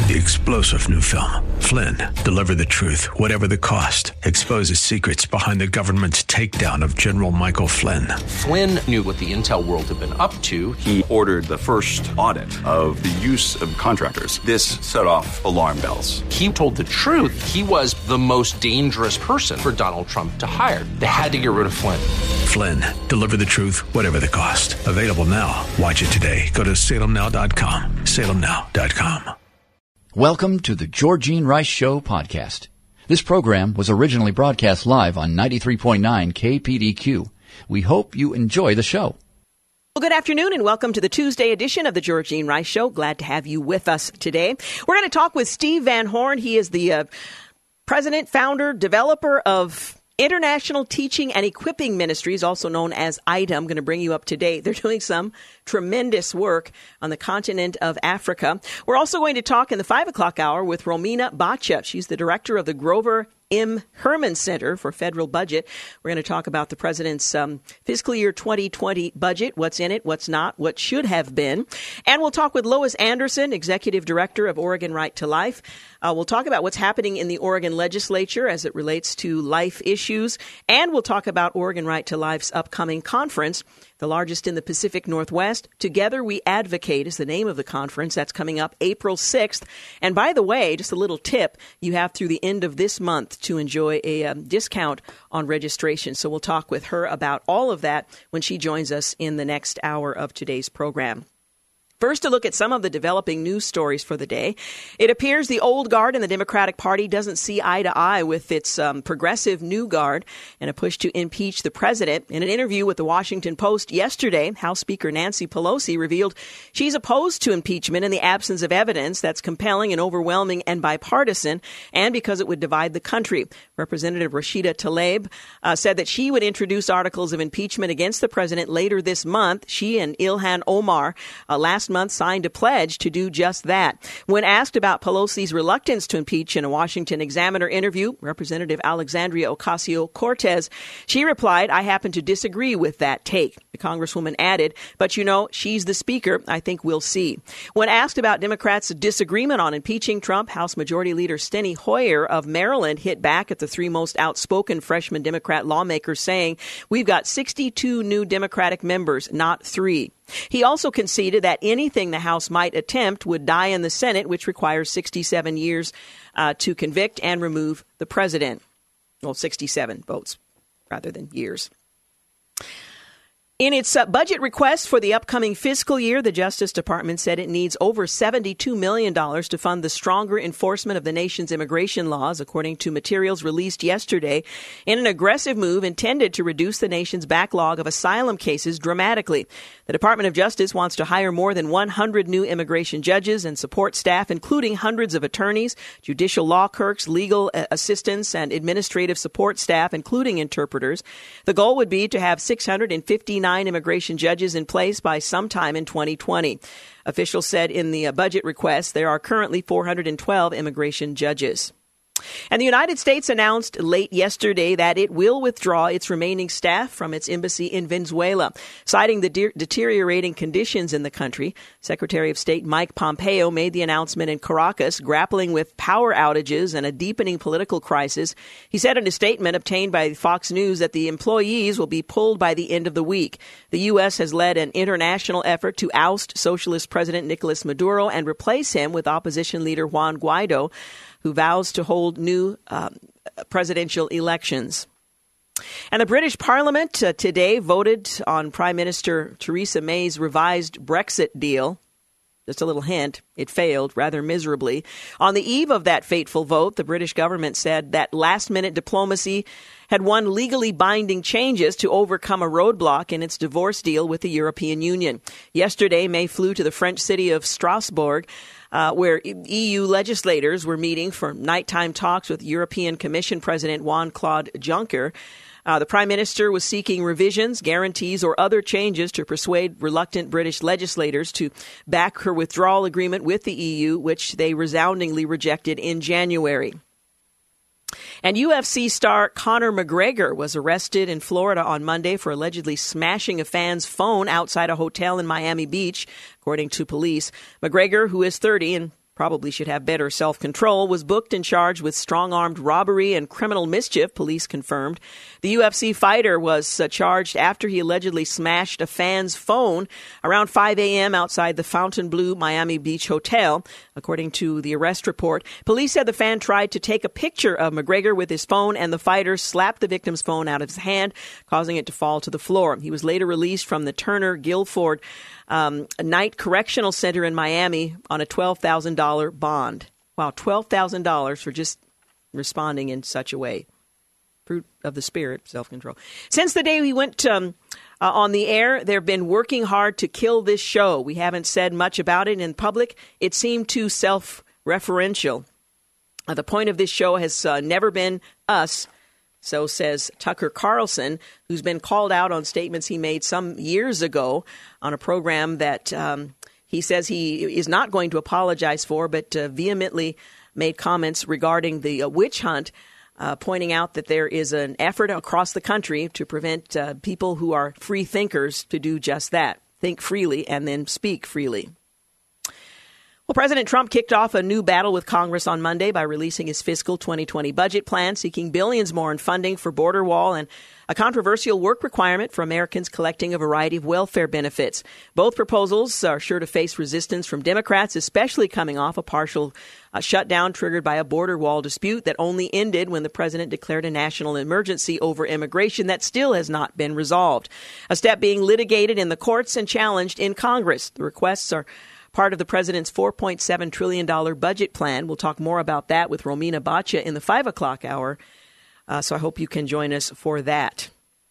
The explosive new film, Flynn, deliver the truth, whatever the cost, exposes secrets behind the government's takedown of General Michael Flynn. Flynn knew what the intel world had been up to. He ordered the first audit of the use of contractors. This set off alarm bells. He told the truth. He was the most dangerous person for Donald Trump to hire. They had to get rid of Flynn. Flynn, deliver the truth, whatever the cost. Available now. Watch it today. Go to salemnow.com. salemnow.com. Welcome to the Georgene Rice Show podcast. This program was originally broadcast live on 93.9 KPDQ. We hope you enjoy the show. Well, good afternoon and welcome to the Tuesday edition of the Georgene Rice Show. Glad to have you with us today. We're going to talk with Steve Van Horn. He is the president, founder, developer of International Teaching and Equipping Ministries, also known as IDA. I'm going to bring you up to date. They're doing some tremendous work on the continent of Africa. We're also going to talk in the 5 o'clock hour with Romina Bacha. She's the director of the Grover M. Herman Center for Federal Budget. We're going to talk about the president's fiscal year 2020 budget, what's in it, what's not, what should have been. And we'll talk with Lois Anderson, executive director of Oregon Right to Life. We'll talk about what's happening in the Oregon legislature as it relates to life issues. And we'll talk about Oregon Right to Life's upcoming conference, the largest in the Pacific Northwest. Together We Advocate is the name of the conference. That's coming up April 6th. And by the way, just a little tip, you have through the end of this month to enjoy a discount on registration. So we'll talk with her about all of that when she joins us in the next hour of today's program. First, to look at some of the developing news stories for the day. It appears the old guard in the Democratic Party doesn't see eye to eye with its progressive new guard and a push to impeach the president. In an interview with the Washington Post yesterday, House Speaker Nancy Pelosi revealed she's opposed to impeachment in the absence of evidence that's compelling and overwhelming and bipartisan, and because it would divide the country. Representative Rashida Tlaib said that she would introduce articles of impeachment against the president later this month. She and Ilhan Omar last month signed a pledge to do just that. When asked about Pelosi's reluctance to impeach in a Washington Examiner interview, Representative Alexandria Ocasio-Cortez, she replied, "I happen to disagree with that take." The Congresswoman added, "But you know, she's the speaker. I think we'll see." When asked about Democrats' disagreement on impeaching Trump, House Majority Leader Steny Hoyer of Maryland hit back at the three most outspoken freshman Democrat lawmakers, saying, "We've got 62 new Democratic members, not 3. He also conceded that anything the House might attempt would die in the Senate, which requires 67 years to convict and remove the president. Well, 67 votes rather than years. In its budget request for the upcoming fiscal year, the Justice Department said it needs over $72 million to fund the stronger enforcement of the nation's immigration laws, according to materials released yesterday, in an aggressive move intended to reduce the nation's backlog of asylum cases dramatically. The Department of Justice wants to hire more than 100 new immigration judges and support staff, including hundreds of attorneys, judicial law clerks, legal assistants, and administrative support staff, including interpreters. The goal would be to have 659 immigration judges in place by sometime in 2020. Officials said in the budget request there are currently 412 immigration judges. And the United States announced late yesterday that it will withdraw its remaining staff from its embassy in Venezuela, citing the deteriorating conditions in the country. Secretary of State Mike Pompeo made the announcement in Caracas, grappling with power outages and a deepening political crisis. He said in a statement obtained by Fox News that the employees will be pulled by the end of the week. The U.S. has led an international effort to oust Socialist President Nicolas Maduro and replace him with opposition leader Juan Guaido, who vows to hold new presidential elections. And the British Parliament today voted on Prime Minister Theresa May's revised Brexit deal. Just a little hint, it failed rather miserably. On the eve of that fateful vote, the British government said that last-minute diplomacy had won legally binding changes to overcome a roadblock in its divorce deal with the European Union. Yesterday, May flew to the French city of Strasbourg, where EU legislators were meeting for nighttime talks with European Commission President Jean-Claude Juncker. The Prime Minister was seeking revisions, guarantees, or other changes to persuade reluctant British legislators to back her withdrawal agreement with the EU, which they resoundingly rejected in January. And UFC star Conor McGregor was arrested in Florida on Monday for allegedly smashing a fan's phone outside a hotel in Miami Beach, according to police. McGregor, who is 30 and probably should have better self-control, was booked and charged with strong-armed robbery and criminal mischief, police confirmed. The UFC fighter was charged after he allegedly smashed a fan's phone around 5 a.m. outside the Fontainebleau Miami Beach Hotel, according to the arrest report. Police said the fan tried to take a picture of McGregor with his phone, and the fighter slapped the victim's phone out of his hand, causing it to fall to the floor. He was later released from the Turner Guilford Night Correctional Center in Miami on a $12,000 bond. Wow, $12,000 for just responding in such a way. Fruit of the spirit, self-control. Since the day we went on the air, they've been working hard to kill this show. We haven't said much about it in public. It seemed too self-referential. The point of this show has never been us. So says Tucker Carlson, who's been called out on statements he made some years ago on a program that he says he is not going to apologize for, but vehemently made comments regarding the witch hunt, pointing out that there is an effort across the country to prevent people who are free thinkers to do just that, think freely and then speak freely. Well, President Trump kicked off a new battle with Congress on Monday by releasing his fiscal 2020 budget plan, seeking billions more in funding for border wall and a controversial work requirement for Americans collecting a variety of welfare benefits. Both proposals are sure to face resistance from Democrats, especially coming off a partial shutdown triggered by a border wall dispute that only ended when the president declared a national emergency over immigration that still has not been resolved. A step being litigated in the courts and challenged in Congress. The requests are part of the president's $4.7 trillion budget plan. We'll talk more about that with Romina Baccia in the 5 o'clock hour. So I hope you can join us for that.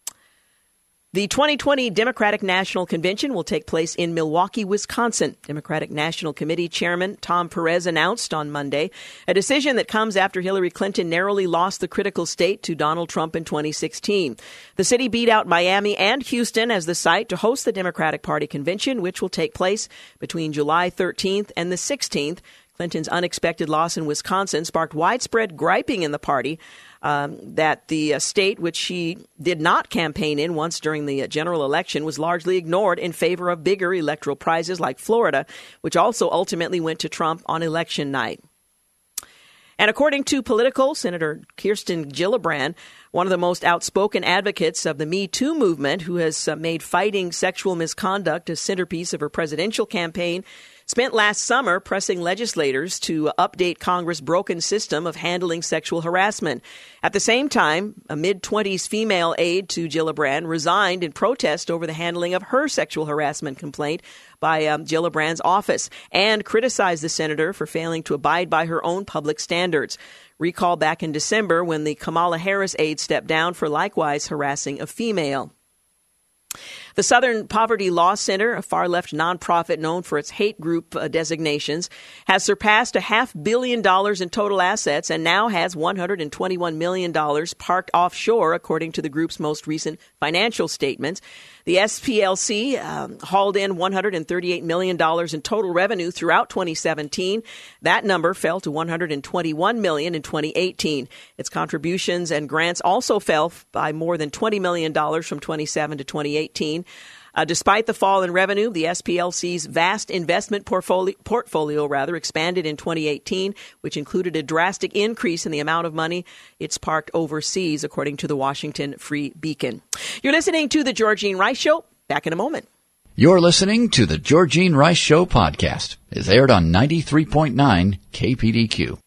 The 2020 Democratic National Convention will take place in Milwaukee, Wisconsin. Democratic National Committee Chairman Tom Perez announced on Monday a decision that comes after Hillary Clinton narrowly lost the critical state to Donald Trump in 2016. The city beat out Miami and Houston as the site to host the Democratic Party convention, which will take place between July 13th and the 16th. Clinton's unexpected loss in Wisconsin sparked widespread griping in the party that the state, which she did not campaign in once during the general election, was largely ignored in favor of bigger electoral prizes like Florida, which also ultimately went to Trump on election night. And according to Politico, Senator Kirsten Gillibrand, one of the most outspoken advocates of the Me Too movement, who has made fighting sexual misconduct a centerpiece of her presidential campaign, spent last summer pressing legislators to update Congress' broken system of handling sexual harassment. At the same time, a mid-20s female aide to Gillibrand resigned in protest over the handling of her sexual harassment complaint by Gillibrand's office and criticized the senator for failing to abide by her own public standards. Recall back in December when the Kamala Harris aide stepped down for likewise harassing a female. The Southern Poverty Law Center, a far-left nonprofit known for its hate group designations, has surpassed $500 million in total assets and now has $121 million parked offshore, according to the group's most recent financial statements. The SPLC hauled in $138 million in total revenue throughout 2017. That number fell to $121 million in 2018. Its contributions and grants also fell by more than $20 million from 2017 to 2018. Despite the fall in revenue, the SPLC's vast investment portfolio expanded in 2018, which included a drastic increase in the amount of money it's parked overseas, according to the Washington Free Beacon. You're listening to The Georgene Rice Show. Back in a moment. You're listening to The Georgene Rice Show podcast. It's aired on 93.9 KPDQ.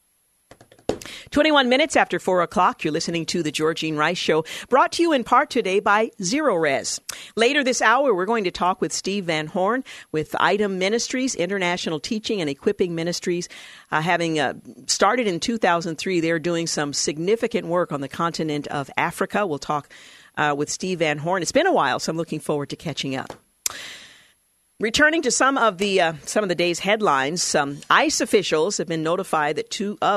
21 minutes after 4 o'clock, you're listening to The Georgene Rice Show, brought to you in part today by Zerorez. Later this hour, we're going to talk with Steve Van Horn with Item Ministries, International Teaching and Equipping Ministries. Having started in 2003, they're doing some significant work on the continent of Africa. We'll talk with Steve Van Horn. It's been a while, so I'm looking forward to catching up. Returning to some of the day's headlines, ICE officials have been notified that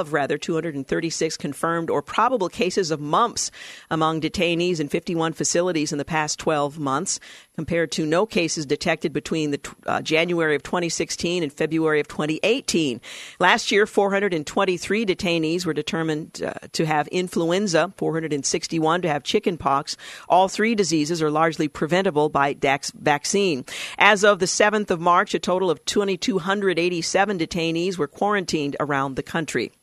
236 confirmed or probable cases of mumps among detainees in 51 facilities in the past 12 months, compared to no cases detected between the January of 2016 and February of 2018. Last year, 423 detainees were determined to have influenza, 461 to have chickenpox. All three diseases are largely preventable by vaccine. As of the 7th of March, a total of 2,287 detainees were quarantined around the country.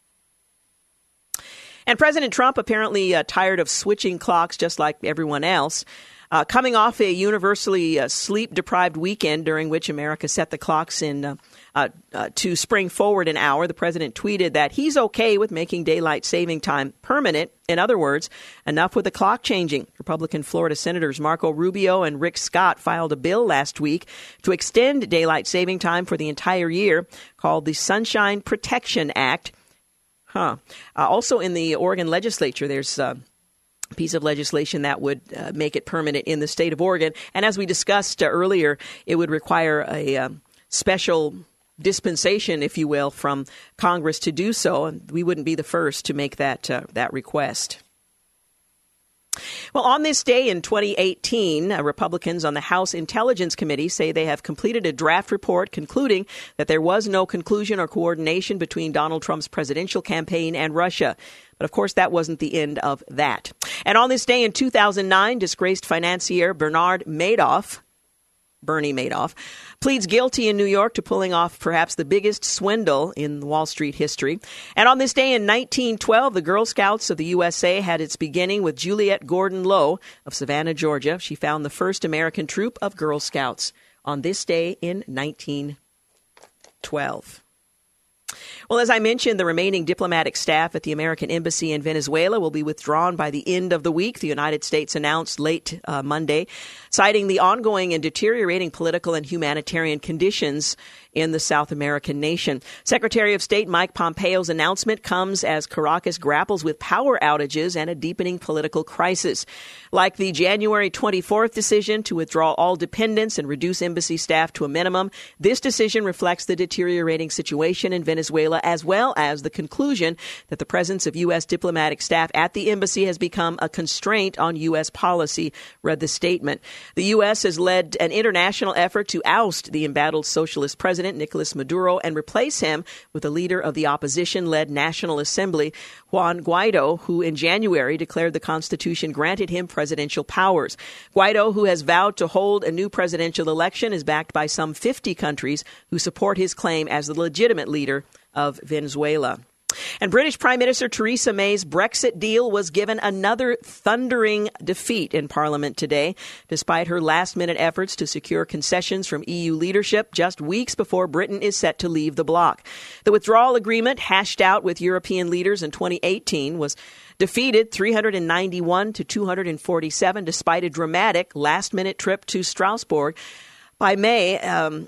And President Trump, apparently tired of switching clocks just like everyone else, coming off a universally sleep-deprived weekend during which America set the clocks to spring forward an hour, the president tweeted that he's okay with making daylight saving time permanent. In other words, enough with the clock changing. Republican Florida Senators Marco Rubio and Rick Scott filed a bill last week to extend daylight saving time for the entire year, called the Sunshine Protection Act. Also in the Oregon legislature, there's a piece of legislation that would make it permanent in the state of Oregon. And as we discussed earlier, it would require a special dispensation, if you will, from Congress to do so. And we wouldn't be the first to make that request. Well, on this day in 2018, Republicans on the House Intelligence Committee say they have completed a draft report concluding that there was no conclusion or coordination between Donald Trump's presidential campaign and Russia. But of course, that wasn't the end of that. And on this day in 2009, disgraced financier Bernie Madoff, pleads guilty in New York to pulling off perhaps the biggest swindle in Wall Street history. And on this day in 1912, the Girl Scouts of the USA had its beginning with Juliette Gordon Low of Savannah, Georgia. She found the first American troop of Girl Scouts on this day in 1912. Well, as I mentioned, the remaining diplomatic staff at the American Embassy in Venezuela will be withdrawn by the end of the week, the United States announced late Monday, citing the ongoing and deteriorating political and humanitarian conditions in the South American nation. Secretary of State Mike Pompeo's announcement comes as Caracas grapples with power outages and a deepening political crisis. Like the January 24th decision to withdraw all dependents and reduce embassy staff to a minimum, this decision reflects the deteriorating situation in Venezuela, as well as the conclusion that the presence of U.S. diplomatic staff at the embassy has become a constraint on U.S. policy, read the statement. The U.S. has led an international effort to oust the embattled socialist president, Nicolas Maduro, and replace him with a leader of the opposition-led National Assembly, Juan Guaido, who in January declared the Constitution granted him presidential powers. Guaido, who has vowed to hold a new presidential election, is backed by some 50 countries who support his claim as the legitimate leader of Venezuela. And British Prime Minister Theresa May's Brexit deal was given another thundering defeat in Parliament today, despite her last-minute efforts to secure concessions from EU leadership just weeks before Britain is set to leave the bloc. The withdrawal agreement, hashed out with European leaders in 2018, was defeated 391 to 247, despite a dramatic last-minute trip to Strasbourg by May,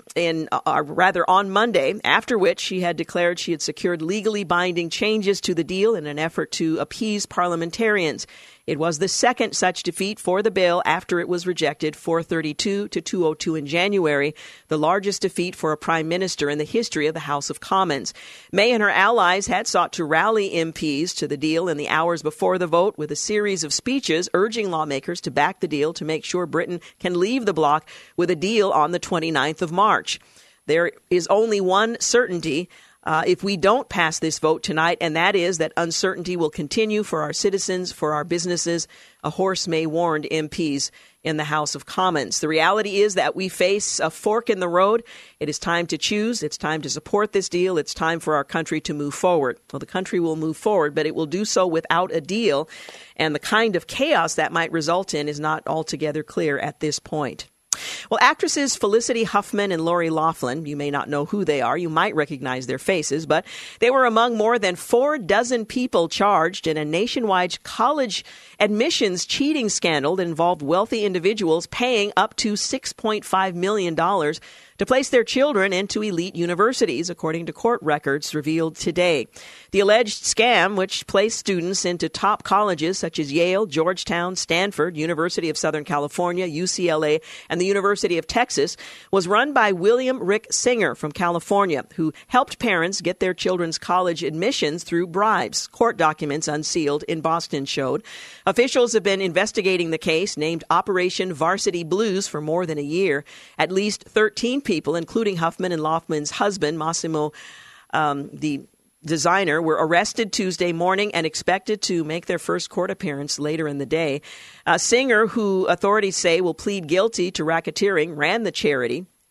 on Monday, after which she had declared she had secured legally binding changes to the deal in an effort to appease parliamentarians. It was the second such defeat for the bill after it was rejected 432 to 202 in January, the largest defeat for a prime minister in the history of the House of Commons. May and her allies had sought to rally MPs to the deal in the hours before the vote with a series of speeches urging lawmakers to back the deal to make sure Britain can leave the bloc with a deal on the 29th of March. There is only one certainty if we don't pass this vote tonight, and that is that uncertainty will continue for our citizens, for our businesses, a Horace May warned MPs in the House of Commons. The reality is that we face a fork in the road. It is time to choose. It's time to support this deal. It's time for our country to move forward. Well, the country will move forward, but it will do so without a deal, and the kind of chaos that might result in is not altogether clear at this point. Well, actresses Felicity Huffman and Lori Loughlin, you may not know who they are. You might recognize their faces, but they were among more than 4 dozen people charged in a nationwide college admissions cheating scandal that involved wealthy individuals paying up to $6.5 million to place their children into elite universities, according to court records revealed today. The alleged scam, which placed students into top colleges such as Yale, Georgetown, Stanford, University of Southern California, UCLA, and the University of Texas, was run by William Rick Singer from California, who helped parents get their children's college admissions through bribes. Court documents unsealed in Boston showed. Officials have been investigating the case, named Operation Varsity Blues, for more than a year. At least 13 people, including Huffman and Loughlman's husband, Massimo, the designer, were arrested Tuesday morning and expected to make their first court appearance later in the day. Singer, who authorities say will plead guilty to racketeering, ran the charity.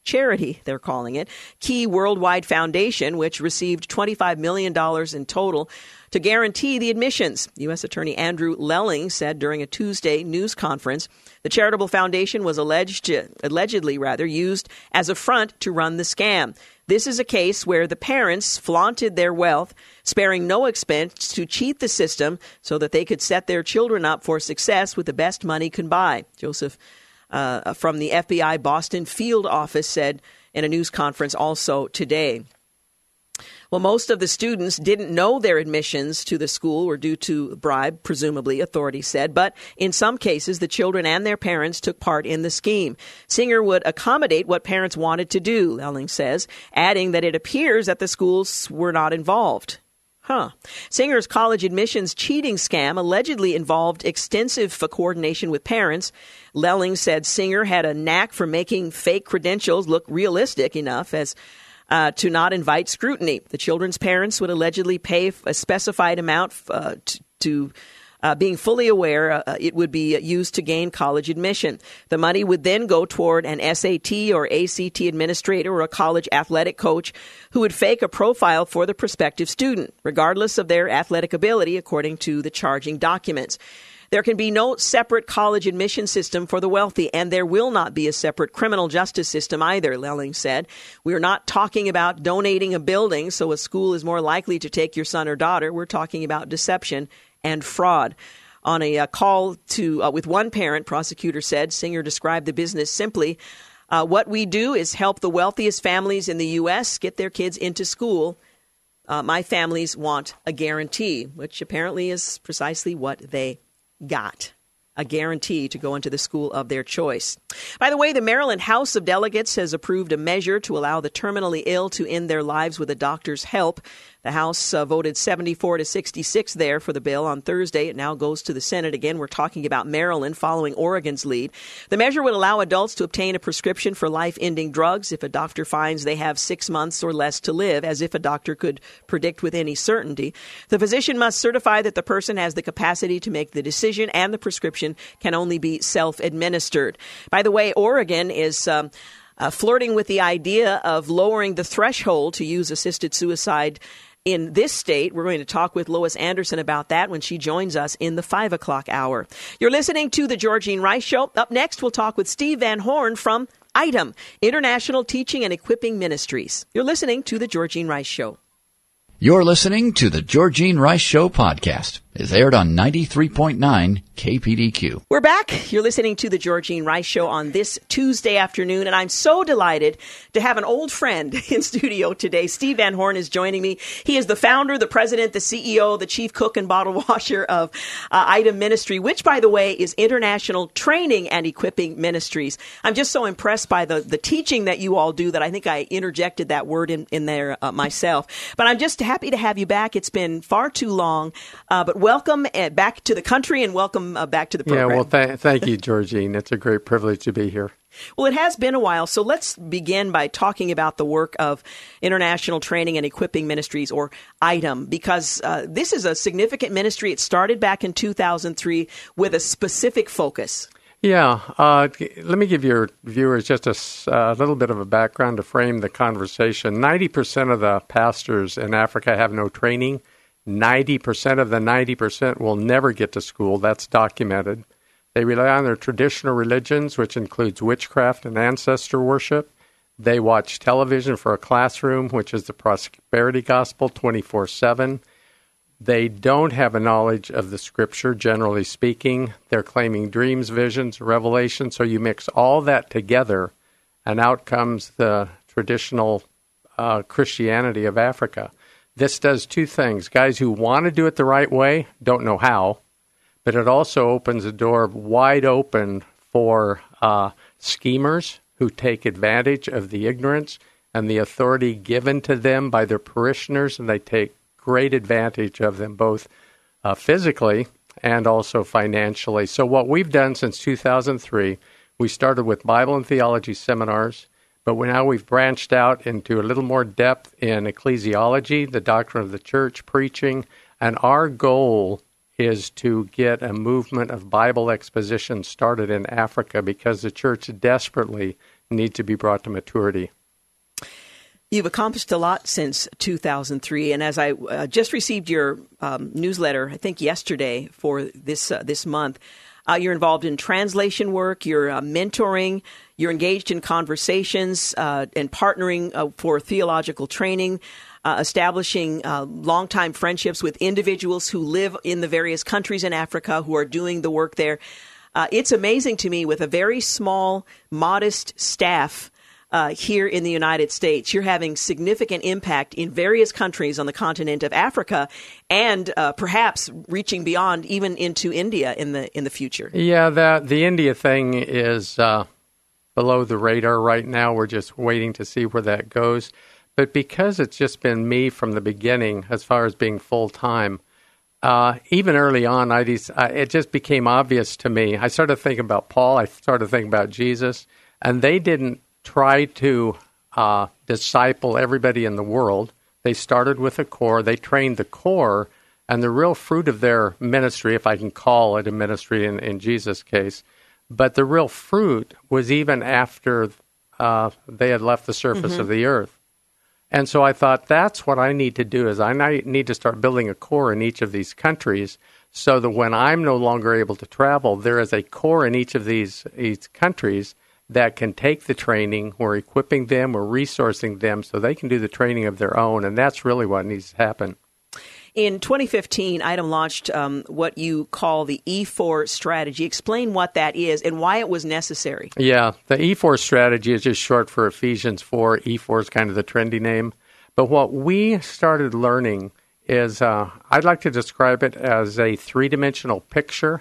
charity, they're calling it, Key Worldwide Foundation, which received $25 million in total to guarantee the admissions. U.S. Attorney Andrew Lelling said during a Tuesday news conference the charitable foundation was allegedly used as a front to run the scam. This is a case where the parents flaunted their wealth, sparing no expense to cheat the system so that they could set their children up for success with the best money can buy. Joseph from the FBI Boston field office said in a news conference also today. Well, most of the students didn't know their admissions to the school were due to bribe, presumably, authorities said. But in some cases, the children and their parents took part in the scheme. Singer would accommodate what parents wanted to do, Lelling says, adding that it appears that the schools were not involved. Singer's college admissions cheating scam allegedly involved extensive coordination with parents. Lelling said Singer had a knack for making fake credentials look realistic enough as to not invite scrutiny. The children's parents would allegedly pay a specified amount to being fully aware it would be used to gain college admission. The money would then go toward an SAT or ACT administrator or a college athletic coach who would fake a profile for the prospective student, regardless of their athletic ability, according to the charging documents. There can be no separate college admission system for the wealthy, and there will not be a separate criminal justice system either, Lelling said. We're not talking about donating a building so a school is more likely to take your son or daughter. We're talking about deception and fraud. On a call to with one parent, prosecutor said, Singer described the business simply. What we do is help the wealthiest families in the U.S. get their kids into school. My families want a guarantee, which apparently is precisely what they got. A guarantee to go into the school of their choice. By the way, the Maryland House of Delegates has approved a measure to allow the terminally ill to end their lives with a doctor's help. The House voted 74 to 66 there for the bill on Thursday. It now goes to the Senate again. We're talking about Maryland following Oregon's lead. The measure would allow adults to obtain a prescription for life-ending drugs if a doctor finds they have 6 months or less to live, as if a doctor could predict with any certainty. The physician must certify that the person has the capacity to make the decision, and the prescription can only be self-administered. By the way, Oregon is flirting with the idea of lowering the threshold to use assisted suicide in this state. We're going to talk with Lois Anderson about that when she joins us in the 5 o'clock hour. You're listening to The Georgene Rice Show. Up next, we'll talk with Steve Van Horn from ITEM, International Teaching and Equipping Ministries. You're listening to The Georgene Rice Show. You're listening to The Georgene Rice Show podcast. It's aired on 93.9 KPDQ. We're back. You're listening to The Georgene Rice Show on this Tuesday afternoon, and I'm so delighted to have an old friend in studio today. Steve Van Horn is joining me. He is the founder, the president, the CEO, the chief cook and bottle washer of ITEM Ministry, which, by the way, is International Training and Equipping Ministries. I'm just so impressed by the teaching that you all do that I think I interjected that word in there myself. But I'm just happy to have you back. It's been far too long, but welcome back to the country and welcome back to the program. Yeah, well, thank you, Georgene. It's a great privilege to be here. Well, it has been a while, so let's begin by talking about the work of International Training and Equipping Ministries, or ITEM, because this is a significant ministry. It started back in 2003 with a specific focus. Yeah, let me give your viewers just a little bit of a background to frame the conversation. 90% of the pastors in Africa have no training. 90% of the 90% will never get to school. That's documented. They rely on their traditional religions, which includes witchcraft and ancestor worship. They watch television for a classroom, which is the prosperity gospel 24/7. They don't have a knowledge of the scripture, generally speaking. They're claiming dreams, visions, revelation. So you mix all that together, and out comes the traditional Christianity of Africa. This does two things. Guys who want to do it the right way don't know how, but it also opens the door wide open for schemers who take advantage of the ignorance and the authority given to them by their parishioners, and they take great advantage of them both physically and also financially. So what we've done since 2003, we started with Bible and theology seminars, but now we've branched out into a little more depth in ecclesiology, the doctrine of the church, preaching, and our goal is to get a movement of Bible exposition started in Africa because the church desperately need to be brought to maturity. You've accomplished a lot since 2003, and as I just received your newsletter, I think yesterday for this month, you're involved in translation work, you're mentoring, you're engaged in conversations and partnering for theological training, establishing longtime friendships with individuals who live in the various countries in Africa who are doing the work there. It's amazing to me, with a very small, modest staff here in the United States, you're having significant impact in various countries on the continent of Africa, and perhaps reaching beyond even into India in the future. Yeah, the India thing is below the radar right now. We're just waiting to see where that goes. But because it's just been me from the beginning, as far as being full time, even early on, it just became obvious to me. I started thinking about Paul. I started thinking about Jesus, and they didn't try to disciple everybody in the world. They started with a core. They trained the core, and the real fruit of their ministry, if I can call it a ministry in Jesus' case, but the real fruit was even after they had left the surface of the earth. And so I thought, that's what I need to do, is I need to start building a core in each of these countries so that when I'm no longer able to travel, there is a core in each of these countries that can take the training. We're equipping them, we're resourcing them so they can do the training of their own, and that's really what needs to happen. In 2015, ITEM launched what you call the E4 strategy. Explain what that is and why it was necessary. Yeah, the E4 strategy is just short for Ephesians 4. E4 is kind of the trendy name. But what we started learning is, I'd like to describe it as a three-dimensional picture.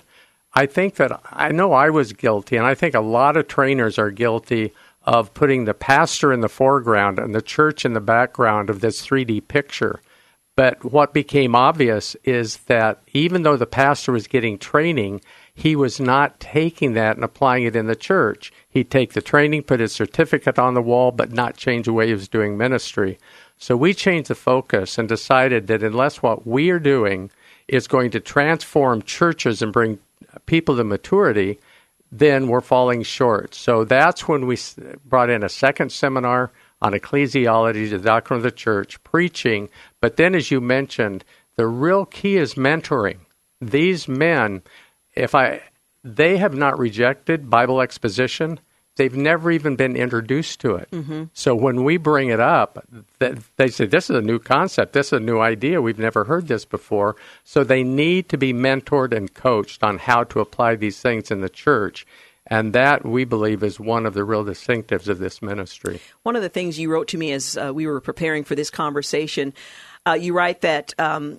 I know I was guilty, and I think a lot of trainers are guilty of putting the pastor in the foreground and the church in the background of this 3D picture. But what became obvious is that even though the pastor was getting training, he was not taking that and applying it in the church. He'd take the training, put his certificate on the wall, but not change the way he was doing ministry. So we changed the focus and decided that unless what we are doing is going to transform churches and bring people to maturity, then we're falling short. So that's when we brought in a second seminar on ecclesiology, the doctrine of the church, preaching. But then, as you mentioned, the real key is mentoring. These men, they have not rejected Bible exposition. They've never even been introduced to it. Mm-hmm. So when we bring it up, they say, this is a new concept. This is a new idea. We've never heard this before. So they need to be mentored and coached on how to apply these things in the church. And that, we believe, is one of the real distinctives of this ministry. One of the things you wrote to me as we were preparing for this conversation, you write that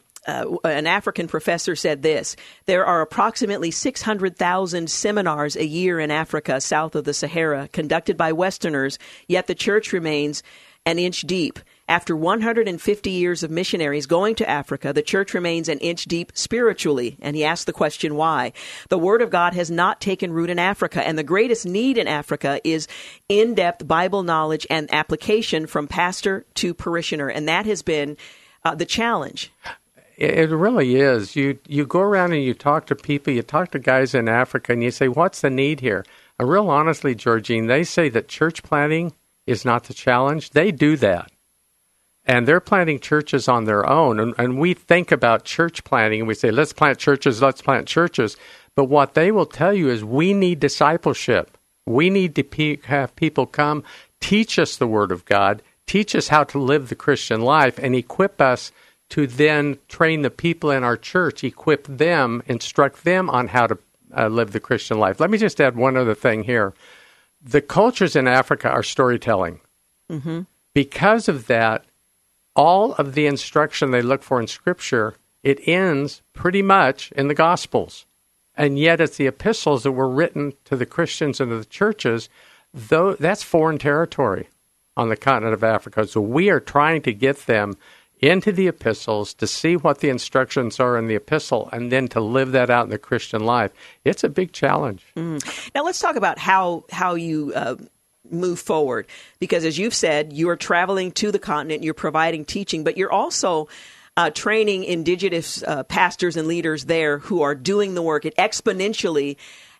an African professor said this: there are approximately 600,000 seminars a year in Africa south of the Sahara conducted by Westerners, yet the church remains an inch deep. After 150 years of missionaries going to Africa, the church remains an inch deep spiritually. And he asked the question, why? The Word of God has not taken root in Africa, and the greatest need in Africa is in-depth Bible knowledge and application from pastor to parishioner. And that has been the challenge. It really is. You go around and you talk to people, you talk to guys in Africa, and you say, what's the need here? And real honestly, Georgine, they say that church planting is not the challenge. They do that. And they're planting churches on their own. And we think about church planting, and we say, let's plant churches, let's plant churches. But what they will tell you is we need discipleship. We need to have people come, teach us the Word of God, teach us how to live the Christian life, and equip us to then train the people in our church, equip them, instruct them on how to live the Christian life. Let me just add one other thing here. The cultures in Africa are storytelling. Mm-hmm. Because of that, all of the instruction they look for in Scripture, it ends pretty much in the Gospels. And yet it's the epistles that were written to the Christians and to the churches, though that's foreign territory on the continent of Africa. So we are trying to get them into the epistles to see what the instructions are in the epistle and then to live that out in the Christian life. It's a big challenge. Mm. Now let's talk about how you move forward, because as you've said, you are traveling to the continent, you're providing teaching, but you're also training indigenous pastors and leaders there who are doing the work. It exponentially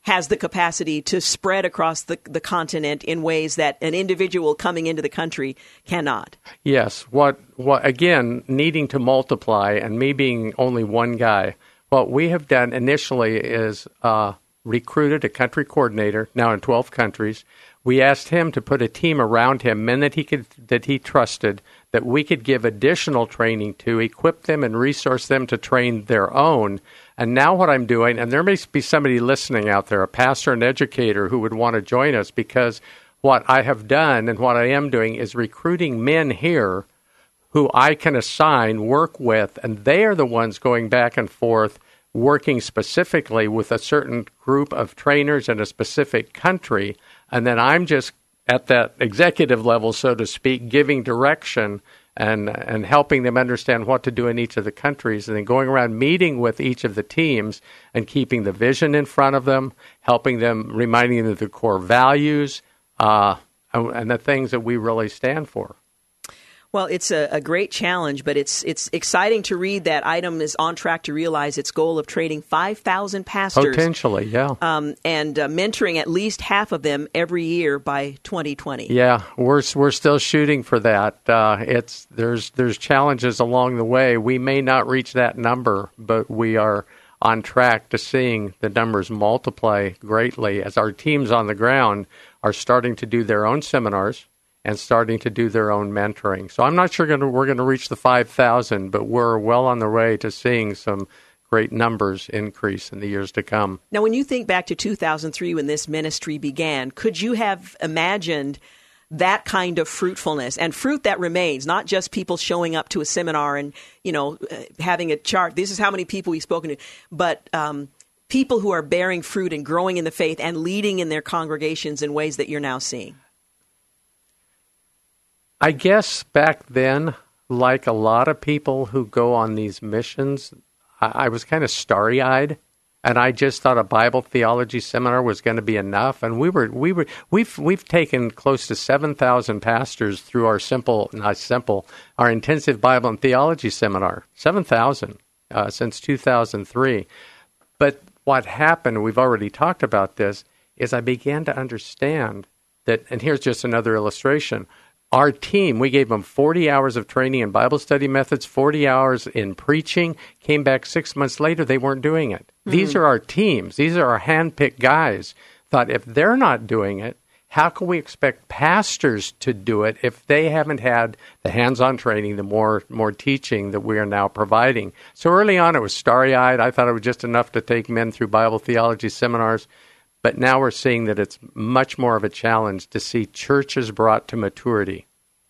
has the capacity to spread across the continent in ways that an individual coming into the country cannot. Yes. What again, needing to multiply and me being only one guy, what we have done initially is recruited a country coordinator, now in 12 countries. We asked him to put a team around him, men that he trusted, that we could give additional training to, equip them and resource them to train their own. And now what I'm doing, and there may be somebody listening out there, a pastor and educator who would want to join us, because what I have done and what I am doing is recruiting men here who I can assign, work with, and they are the ones going back and forth, working specifically with a certain group of trainers in a specific country. And then I'm just at that executive level, so to speak, giving direction and helping them understand what to do in each of the countries, and then going around meeting with each of the teams and keeping the vision in front of them, helping them, reminding them of the core values and the things that we really stand for. Well, it's a great challenge, but it's exciting to read that IDEM is on track to realize its goal of training 5,000 pastors. Potentially, yeah. And mentoring at least half of them every year by 2020. Yeah, we're still shooting for that. There's challenges along the way. We may not reach that number, but we are on track to seeing the numbers multiply greatly as our teams on the ground are starting to do their own seminars and starting to do their own mentoring. So I'm not sure we're going to reach the 5,000, but we're well on the way to seeing some great numbers increase in the years to come. Now, when you think back to 2003 when this ministry began, could you have imagined that kind of fruitfulness and fruit that remains, not just people showing up to a seminar and, having a chart, this is how many people we've spoken to, but people who are bearing fruit and growing in the faith and leading in their congregations in ways that you're now seeing? I guess back then, like a lot of people who go on these missions, I was kind of starry-eyed, and I just thought a Bible theology seminar was going to be enough. And we've taken close to 7,000 pastors through our our intensive Bible and theology seminar, 7,000 since 2003. But what happened, we've already talked about this, is I began to understand that, and here's just another illustration. Our team, we gave them 40 hours of training in Bible study methods, 40 hours in preaching, came back 6 months later, they weren't doing it. Mm-hmm. These are our teams. These are our hand-picked guys. Thought, if they're not doing it, how can we expect pastors to do it if they haven't had the hands-on training, the more teaching that we are now providing? So early on, it was starry-eyed. I thought it was just enough to take men through Bible theology seminars. But now we're seeing that it's much more of a challenge to see churches brought to maturity.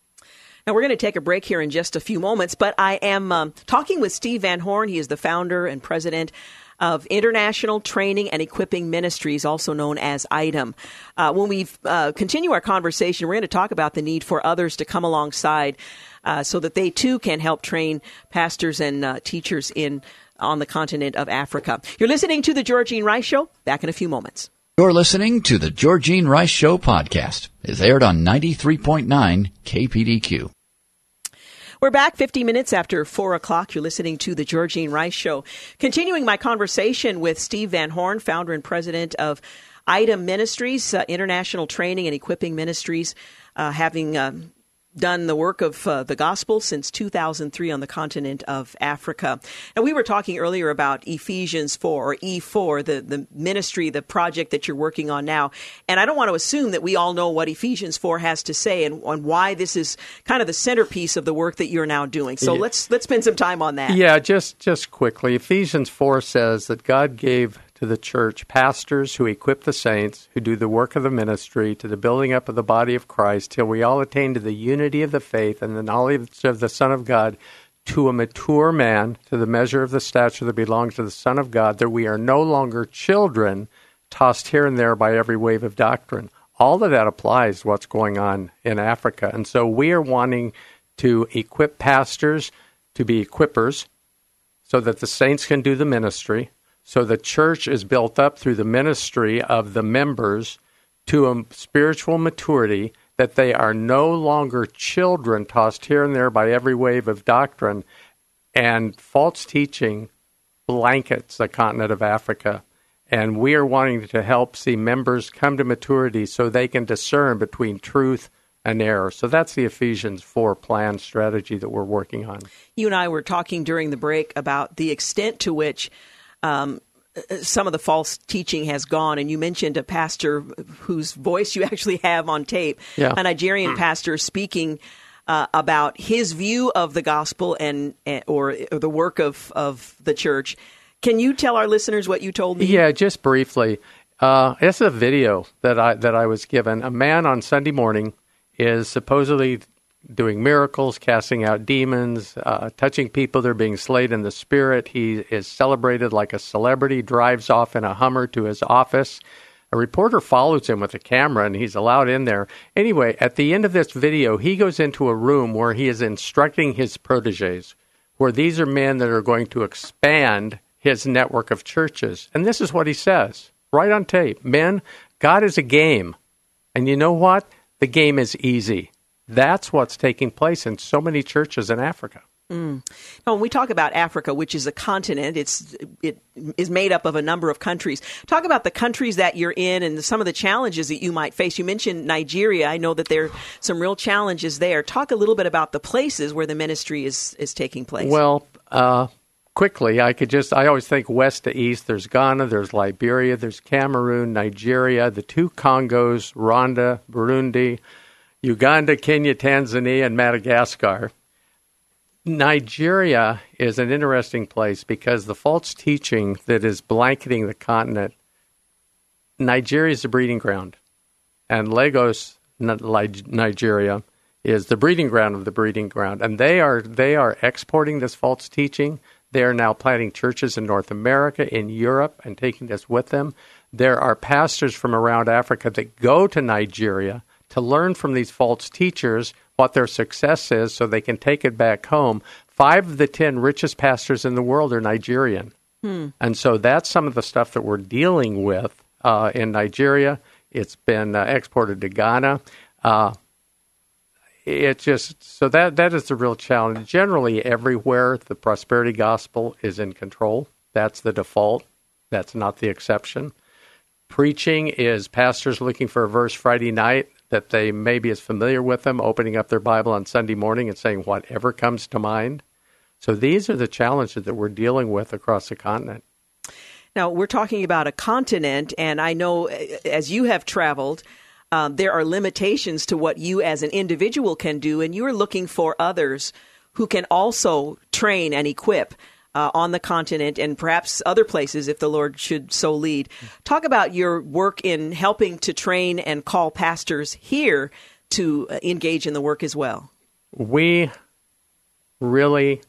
Now, we're going to take a break here in just a few moments, but I am talking with Steve Van Horn. He is the founder and president of International Training and Equipping Ministries, also known as IDEM. When we continue our conversation, we're going to talk about the need for others to come alongside so that they, too, can help train pastors and teachers on the continent of Africa. You're listening to The Georgene Rice Show. Back in a few moments. You're listening to the Georgene Rice Show podcast. It's aired on 93.9 KPDQ. We're back 50 minutes after 4 o'clock. You're listening to the Georgene Rice Show. Continuing my conversation with Steve Van Horn, founder and president of IDEM Ministries, International Training and Equipping Ministries, having done the work of the gospel since 2003 on the continent of Africa. And we were talking earlier about Ephesians 4, or E4, the ministry, the project that you're working on now. And I don't want to assume that we all know what Ephesians 4 has to say and why this is kind of the centerpiece of the work that you're now doing. So let's spend some time on that. Yeah, just quickly. Ephesians 4 says that God gave to the church pastors who equip the saints, who do the work of the ministry, to the building up of the body of Christ, till we all attain to the unity of the faith and the knowledge of the Son of God, to a mature man, to the measure of the stature that belongs to the Son of God, that we are no longer children, tossed here and there by every wave of doctrine. All of that applies to what's going on in Africa. And so we are wanting to equip pastors to be equippers so that the saints can do the ministry. So the church is built up through the ministry of the members to a spiritual maturity that they are no longer children tossed here and there by every wave of doctrine, and false teaching blankets the continent of Africa. And we are wanting to help see members come to maturity so they can discern between truth and error. So that's the Ephesians 4 plan strategy that we're working on. You and I were talking during the break about the extent to which some of the false teaching has gone. And you mentioned a pastor whose voice you actually have on tape, a Nigerian pastor speaking about his view of the gospel or the work of the church. Can you tell our listeners what you told me? Yeah, just briefly. It's a video that I was given. A man on Sunday morning is supposedly doing miracles, casting out demons, touching people that are being slayed in the spirit. He is celebrated like a celebrity, drives off in a Hummer to his office. A reporter follows him with a camera, and he's allowed in there. Anyway, at the end of this video, he goes into a room where he is instructing his protégés, where these are men that are going to expand his network of churches. And this is what he says, right on tape. Men, God is a game. And you know what? The game is easy. That's what's taking place in so many churches in Africa. Now, when we talk about Africa, which is a continent, it is made up of a number of countries. Talk about the countries that you're in and some of the challenges that you might face. You mentioned Nigeria. I know that there are some real challenges there. Talk a little bit about the places where the ministry is taking place. Well, quickly, I always think west to east. There's Ghana, there's Liberia, there's Cameroon, Nigeria, the two Congos, Rwanda, Burundi, Uganda, Kenya, Tanzania, and Madagascar. Nigeria is an interesting place because the false teaching that is blanketing the continent, Nigeria is the breeding ground. And Lagos, Nigeria, is the breeding ground of the breeding ground. And they are exporting this false teaching. They are now planting churches in North America, in Europe, and taking this with them. There are pastors from around Africa that go to Nigeria to learn from these false teachers what their success is so they can take it back home. 5 of the 10 richest pastors in the world are Nigerian. And so that's some of the stuff that we're dealing with in Nigeria. It's been exported to Ghana. That is the real challenge. Generally, everywhere the prosperity gospel is in control. That's the default. That's not the exception. Preaching is pastors looking for a verse Friday night that they maybe is familiar with them, opening up their Bible on Sunday morning and saying whatever comes to mind. So these are the challenges that we're dealing with across the continent. Now, we're talking about a continent, and I know as you have traveled, there are limitations to what you as an individual can do, and you're looking for others who can also train and equip on the continent and perhaps other places if the Lord should so lead. Talk about your work in helping to train and call pastors here to engage in the work as well. We really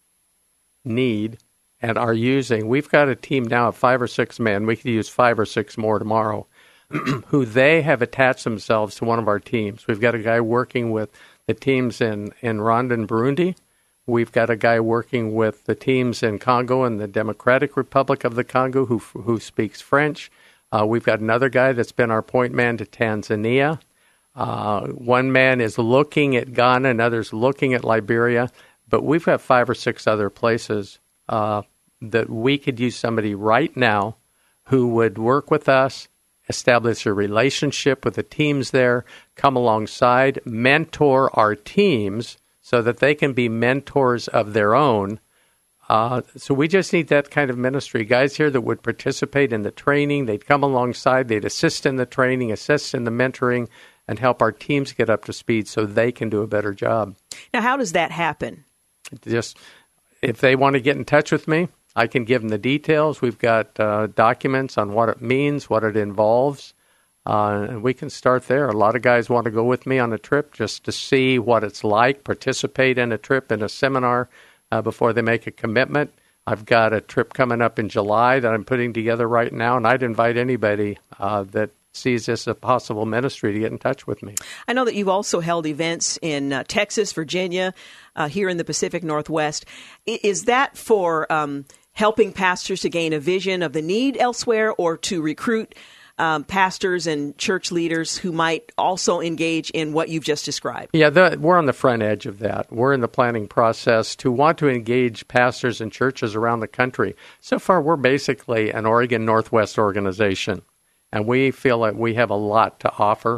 need and are using, we've got a team now of 5 or 6 men, we could use 5 or 6 more tomorrow, who they have attached themselves to one of our teams. We've got a guy working with the teams in Rwanda and Burundi. We've got a guy working with the teams in Congo and the Democratic Republic of the Congo who speaks French. We've got another guy that's been our point man to Tanzania. One man is looking at Ghana, another's looking at Liberia. But we've got 5 or 6 other places that we could use somebody right now who would work with us, establish a relationship with the teams there, come alongside, mentor our teams so that they can be mentors of their own. So we just need that kind of ministry. Guys here that would participate in the training, they'd come alongside, they'd assist in the training, assist in the mentoring, and help our teams get up to speed so they can do a better job. Now, how does that happen? Just if they want to get in touch with me, I can give them the details. We've got documents on what it means, what it involves, and we can start there. A lot of guys want to go with me on a trip just to see what it's like, participate in a trip, in a seminar before they make a commitment. I've got a trip coming up in July that I'm putting together right now, and I'd invite anybody that sees this as a possible ministry to get in touch with me. I know that you've also held events in Texas, Virginia, here in the Pacific Northwest. Is that for helping pastors to gain a vision of the need elsewhere or to recruit pastors and church leaders who might also engage in what you've just described? Yeah, we're on the front edge of that. We're in the planning process to want to engage pastors and churches around the country. So far, we're basically an Oregon Northwest organization, and we feel like we have a lot to offer,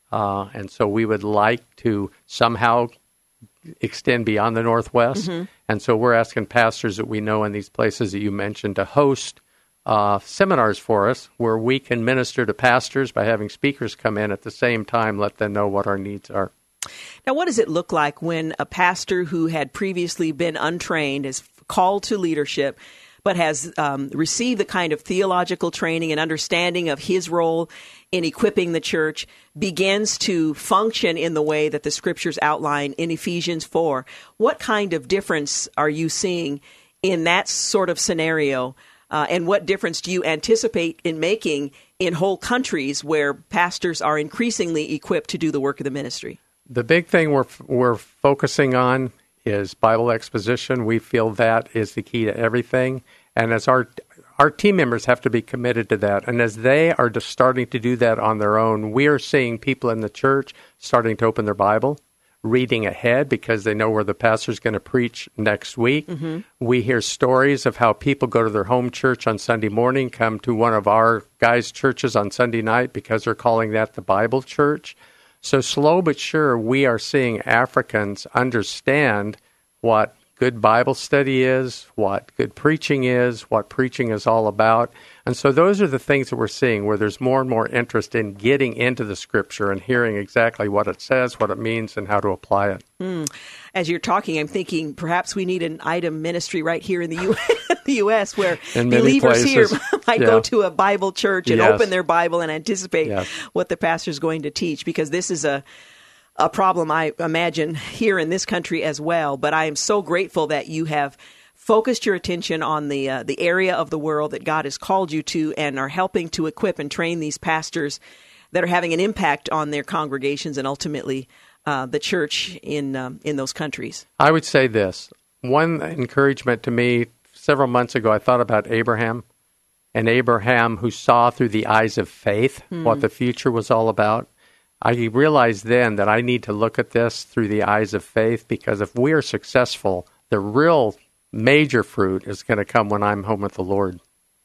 and so we would like to somehow extend beyond the Northwest. Mm-hmm. And so we're asking pastors that we know in these places that you mentioned to host seminars for us where we can minister to pastors by having speakers come in at the same time, let them know what our needs are. Now, what does it look like when a pastor who had previously been untrained is called to leadership, but has received the kind of theological training and understanding of his role in equipping the church, begins to function in the way that the Scriptures outline in Ephesians 4? What kind of difference are you seeing in that sort of scenario? And what difference do you anticipate in making in whole countries where pastors are increasingly equipped to do the work of the ministry? The big thing we're focusing on is Bible exposition. We feel that is the key to everything. And as our team members have to be committed to that. And as they are just starting to do that on their own, we are seeing people in the church starting to open their Bible, reading ahead because they know where the pastor's going to preach next week. Mm-hmm. We hear stories of how people go to their home church on Sunday morning, come to one of our guys' churches on Sunday night because they're calling that the Bible church. So slow but sure, we are seeing Africans understand what good Bible study is, what good preaching is, what preaching is all about. And so those are the things that we're seeing where there's more and more interest in getting into the Scripture and hearing exactly what it says, what it means, and how to apply it. As you're talking, I'm thinking perhaps we need an item ministry right here in the U.S. where believers here might go to a Bible church and open their Bible and anticipate what the pastor's going to teach, because this is a problem, I imagine, here in this country as well. But I am so grateful that you have focused your attention on the area of the world that God has called you to and are helping to equip and train these pastors that are having an impact on their congregations and ultimately the church in those countries. I would say this. One encouragement to me, several months ago, I thought about Abraham, and Abraham who saw through the eyes of faith what the future was all about. I realized then that I need to look at this through the eyes of faith, because if we are successful, the real major fruit is going to come when I'm home with the Lord.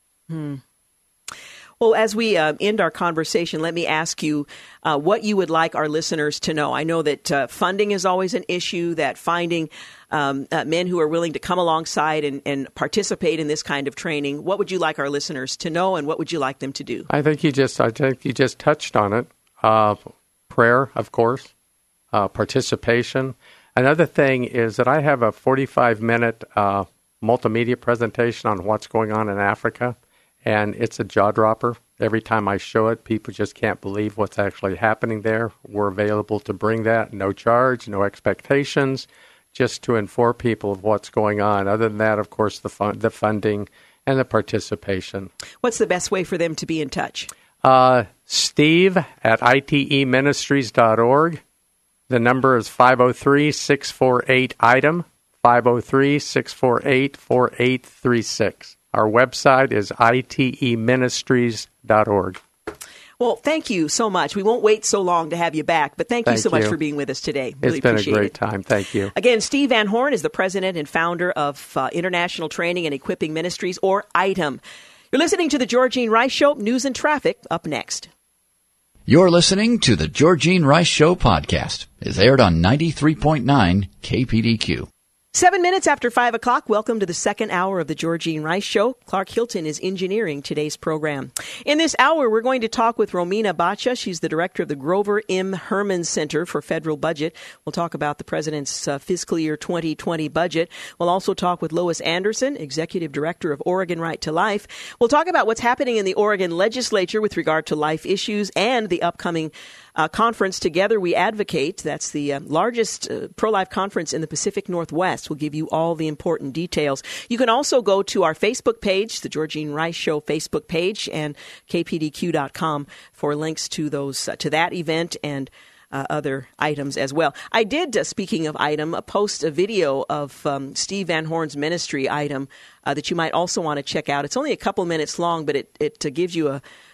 Well, as we end our conversation, let me ask you what you would like our listeners to know. I know that funding is always an issue, that finding men who are willing to come alongside and participate in this kind of training. What would you like our listeners to know, and what would you like them to do? I think you just touched on it. Prayer, of course, participation. Another thing is that I have a 45-minute multimedia presentation on what's going on in Africa, and it's a jaw-dropper. Every time I show it, people just can't believe what's actually happening there. We're available to bring that, no charge, no expectations, just to inform people of what's going on. Other than that, of course, the funding and the participation. What's the best way for them to be in touch? Steve at iteministries.org. The number is 503-648-ITEM, 503-648-4836. Our website is iteministries.org. Well, thank you so much. We won't wait so long to have you back, but thank you so much for being with us today. Really it's been a great time. Thank you. Again, Steve Van Horn is the president and founder of International Training and Equipping Ministries, or ITEM. You're listening to The Georgene Rice Show. News and traffic up next. You're listening to The Georgene Rice Show podcast. It's aired on 93.9 KPDQ. 7 minutes after 5 o'clock, welcome to the second hour of the Georgene Rice Show. Clark Hilton is engineering today's program. In this hour, we're going to talk with Romina Bacha. She's the director of the Grover M. Herman Center for Federal Budget. We'll talk about the president's fiscal year 2020 budget. We'll also talk with Lois Anderson, executive director of Oregon Right to Life. We'll talk about what's happening in the Oregon legislature with regard to life issues and the upcoming conference, Together We Advocate. That's the largest pro-life conference in the Pacific Northwest. We'll give you all the important details. You can also go to our Facebook page, the Georgene Rice Show Facebook page, and kpdq.com for links to those to that event and other items as well. I did, speaking of item, post a video of Steve Van Horn's ministry item that you might also want to check out. It's only a couple minutes long, but it gives you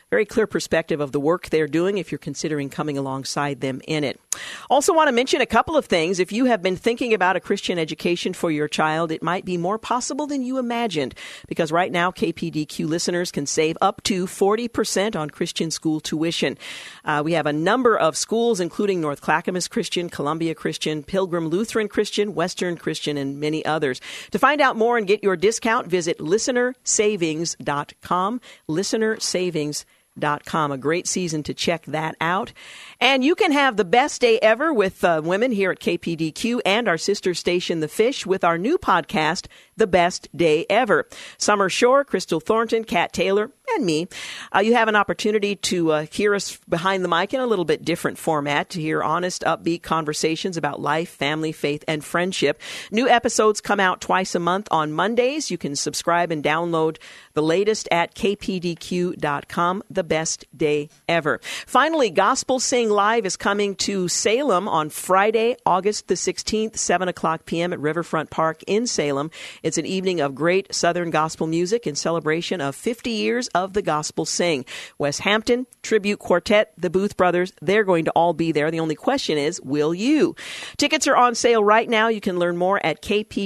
very clear perspective of the work they're doing if you're considering coming alongside them in it. Also want to mention a couple of things. If you have been thinking about a Christian education for your child, it might be more possible than you imagined, because right now KPDQ listeners can save up to 40% on Christian school tuition. We have a number of schools, including North Clackamas Christian, Columbia Christian, Pilgrim Lutheran Christian, Western Christian, and many others. To find out more and get your discount, visit listenersavings.com. Listenersavings.com. A great season to check that out. And you can have the best day ever with women here at KPDQ and our sister station, The Fish, with our new podcast, The Best Day Ever. Summer Shore, Crystal Thornton, Kat Taylor, and me. You have an opportunity to hear us behind the mic in a little bit different format, to hear honest, upbeat conversations about life, family, faith, and friendship. New episodes come out twice a month on Mondays. You can subscribe and download the latest at kpdq.com. The best day ever. Finally, Gospel Sing Live is coming to Salem on Friday, August the 16th, 7 o'clock p.m. at Riverfront Park in Salem. It's an evening of great Southern gospel music in celebration of 50 years of the Gospel Sing. Wes Hampton, Tribute Quartet, the Booth Brothers, they're going to all be there. The only question is, will you? Tickets are on sale right now. You can learn more at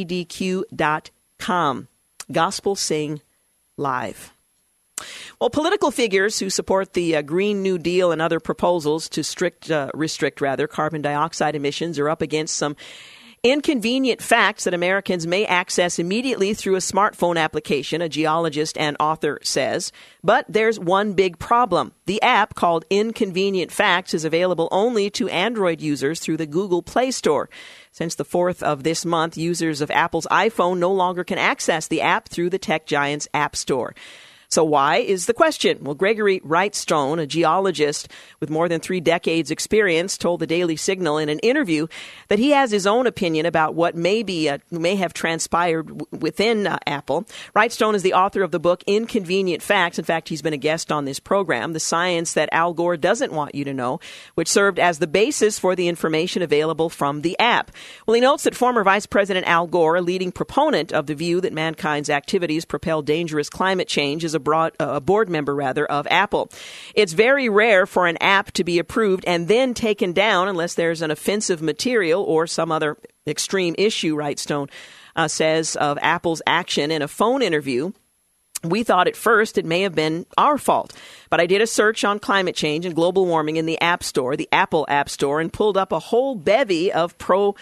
kpdq.com. Gospel Sing Live. Well, political figures who support the Green New Deal and other proposals to restrict carbon dioxide emissions are up against some inconvenient facts that Americans may access immediately through a smartphone application, a geologist and author says. But there's one big problem. The app, called Inconvenient Facts, is available only to Android users through the Google Play Store. Since the 4th of this month, users of Apple's iPhone no longer can access the app through the tech giant's App Store. So why is the question? Well, Gregory Wrightstone, a geologist with more than 3 decades experience, told the Daily Signal in an interview that he has his own opinion about what may have transpired within Apple. Wrightstone is the author of the book Inconvenient Facts. In fact, he's been a guest on this program, The Science That Al Gore Doesn't Want You to Know, which served as the basis for the information available from the app. Well, he notes that former Vice President Al Gore, a leading proponent of the view that mankind's activities propel dangerous climate change, is a board member of Apple. It's very rare for an app to be approved and then taken down unless there's an offensive material or some other extreme issue, Wrightstone says of Apple's action in a phone interview. We thought at first it may have been our fault, but I did a search on climate change and global warming in the App Store, the Apple App Store, and pulled up a whole bevy of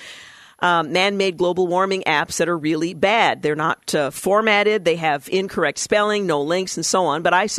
man-made global warming apps that are really bad. They're not formatted. They have incorrect spelling, no links, and so on. But I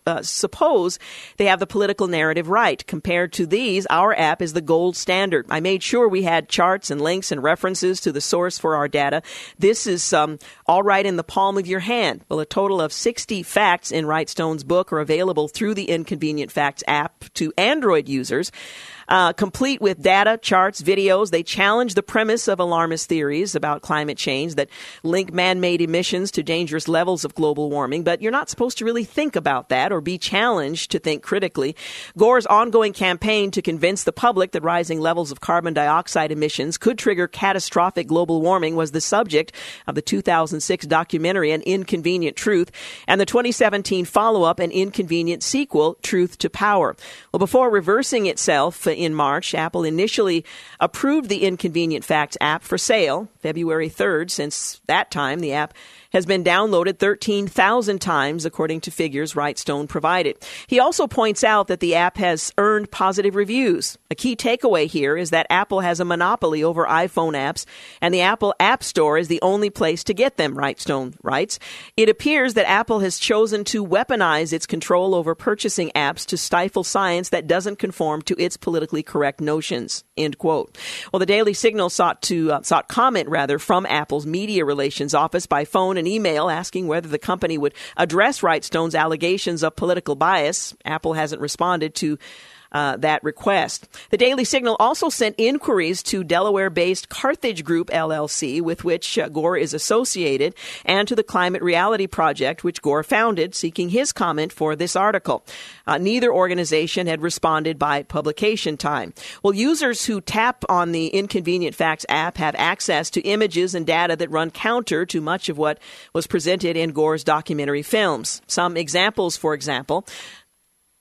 suppose they have the political narrative right. Compared to these, our app is the gold standard. I made sure we had charts and links and references to the source for our data. This is all right in the palm of your hand. Well, a total of 60 facts in Wrightstone's book are available through the Inconvenient Facts app to Android users. Complete with data, charts, videos. They challenge the premise of alarmist theories about climate change that link man-made emissions to dangerous levels of global warming. But you're not supposed to really think about that or be challenged to think critically. Gore's ongoing campaign to convince the public that rising levels of carbon dioxide emissions could trigger catastrophic global warming was the subject of the 2006 documentary An Inconvenient Truth and the 2017 follow-up An Inconvenient Sequel, Truth to Power. Well, before reversing itself in March, Apple initially approved the Inconvenient Facts app for sale February 3rd. Since that time, the app has been downloaded 13,000 times, according to figures Wrightstone provided. He also points out that the app has earned positive reviews. A key takeaway here is that Apple has a monopoly over iPhone apps, and the Apple App Store is the only place to get them, Wrightstone writes. It appears that Apple has chosen to weaponize its control over purchasing apps to stifle science that doesn't conform to its politically correct notions, end quote. Well, the Daily Signal sought comment from Apple's media relations office by phone and email asking whether the company would address Wrightstone's allegations of political bias. Apple hasn't responded to that request. The Daily Signal also sent inquiries to Delaware-based Carthage Group, LLC, with which Gore is associated, and to the Climate Reality Project, which Gore founded, seeking his comment for this article. Neither organization had responded by publication time. Well, users who tap on the Inconvenient Facts app have access to images and data that run counter to much of what was presented in Gore's documentary films. Some examples, for example,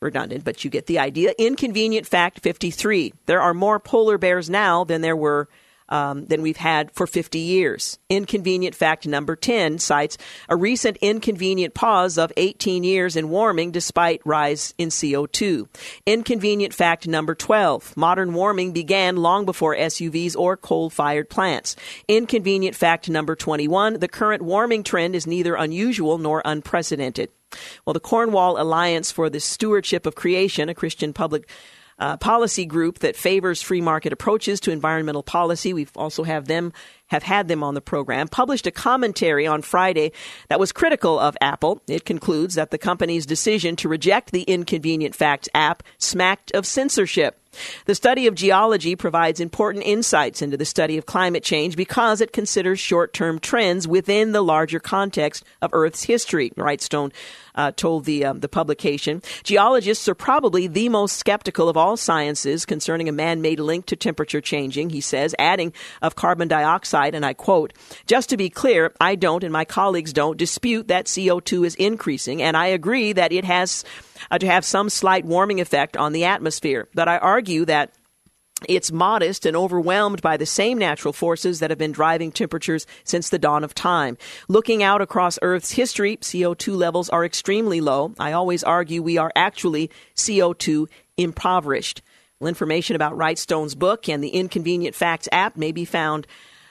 redundant, but you get the idea. Inconvenient fact 53. There are more polar bears now than there were than we've had for 50 years. Inconvenient fact number 10 cites a recent inconvenient pause of 18 years in warming despite rise in CO2. Inconvenient fact number 12. Modern warming began long before SUVs or coal-fired plants. Inconvenient fact number 21. The current warming trend is neither unusual nor unprecedented. Well, the Cornwall Alliance for the Stewardship of Creation, a Christian public policy group that favors free market approaches to environmental policy. We've also have had them on the program, published a commentary on Friday that was critical of Apple. It concludes that the company's decision to reject the Inconvenient Facts app smacked of censorship. The study of geology provides important insights into the study of climate change because it considers short-term trends within the larger context of Earth's history, Wrightstone told the publication. Geologists are probably the most skeptical of all sciences concerning a man-made link to temperature changing, he says, adding of carbon dioxide, and I quote, "Just to be clear, I don't and my colleagues don't dispute that CO2 is increasing, and I agree that it has to have some slight warming effect on the atmosphere. But I argue that it's modest and overwhelmed by the same natural forces that have been driving temperatures since the dawn of time. Looking out across Earth's history, CO2 levels are extremely low. I always argue we are actually CO2 impoverished." Well, information about Wrightstone's book and the Inconvenient Facts app may be found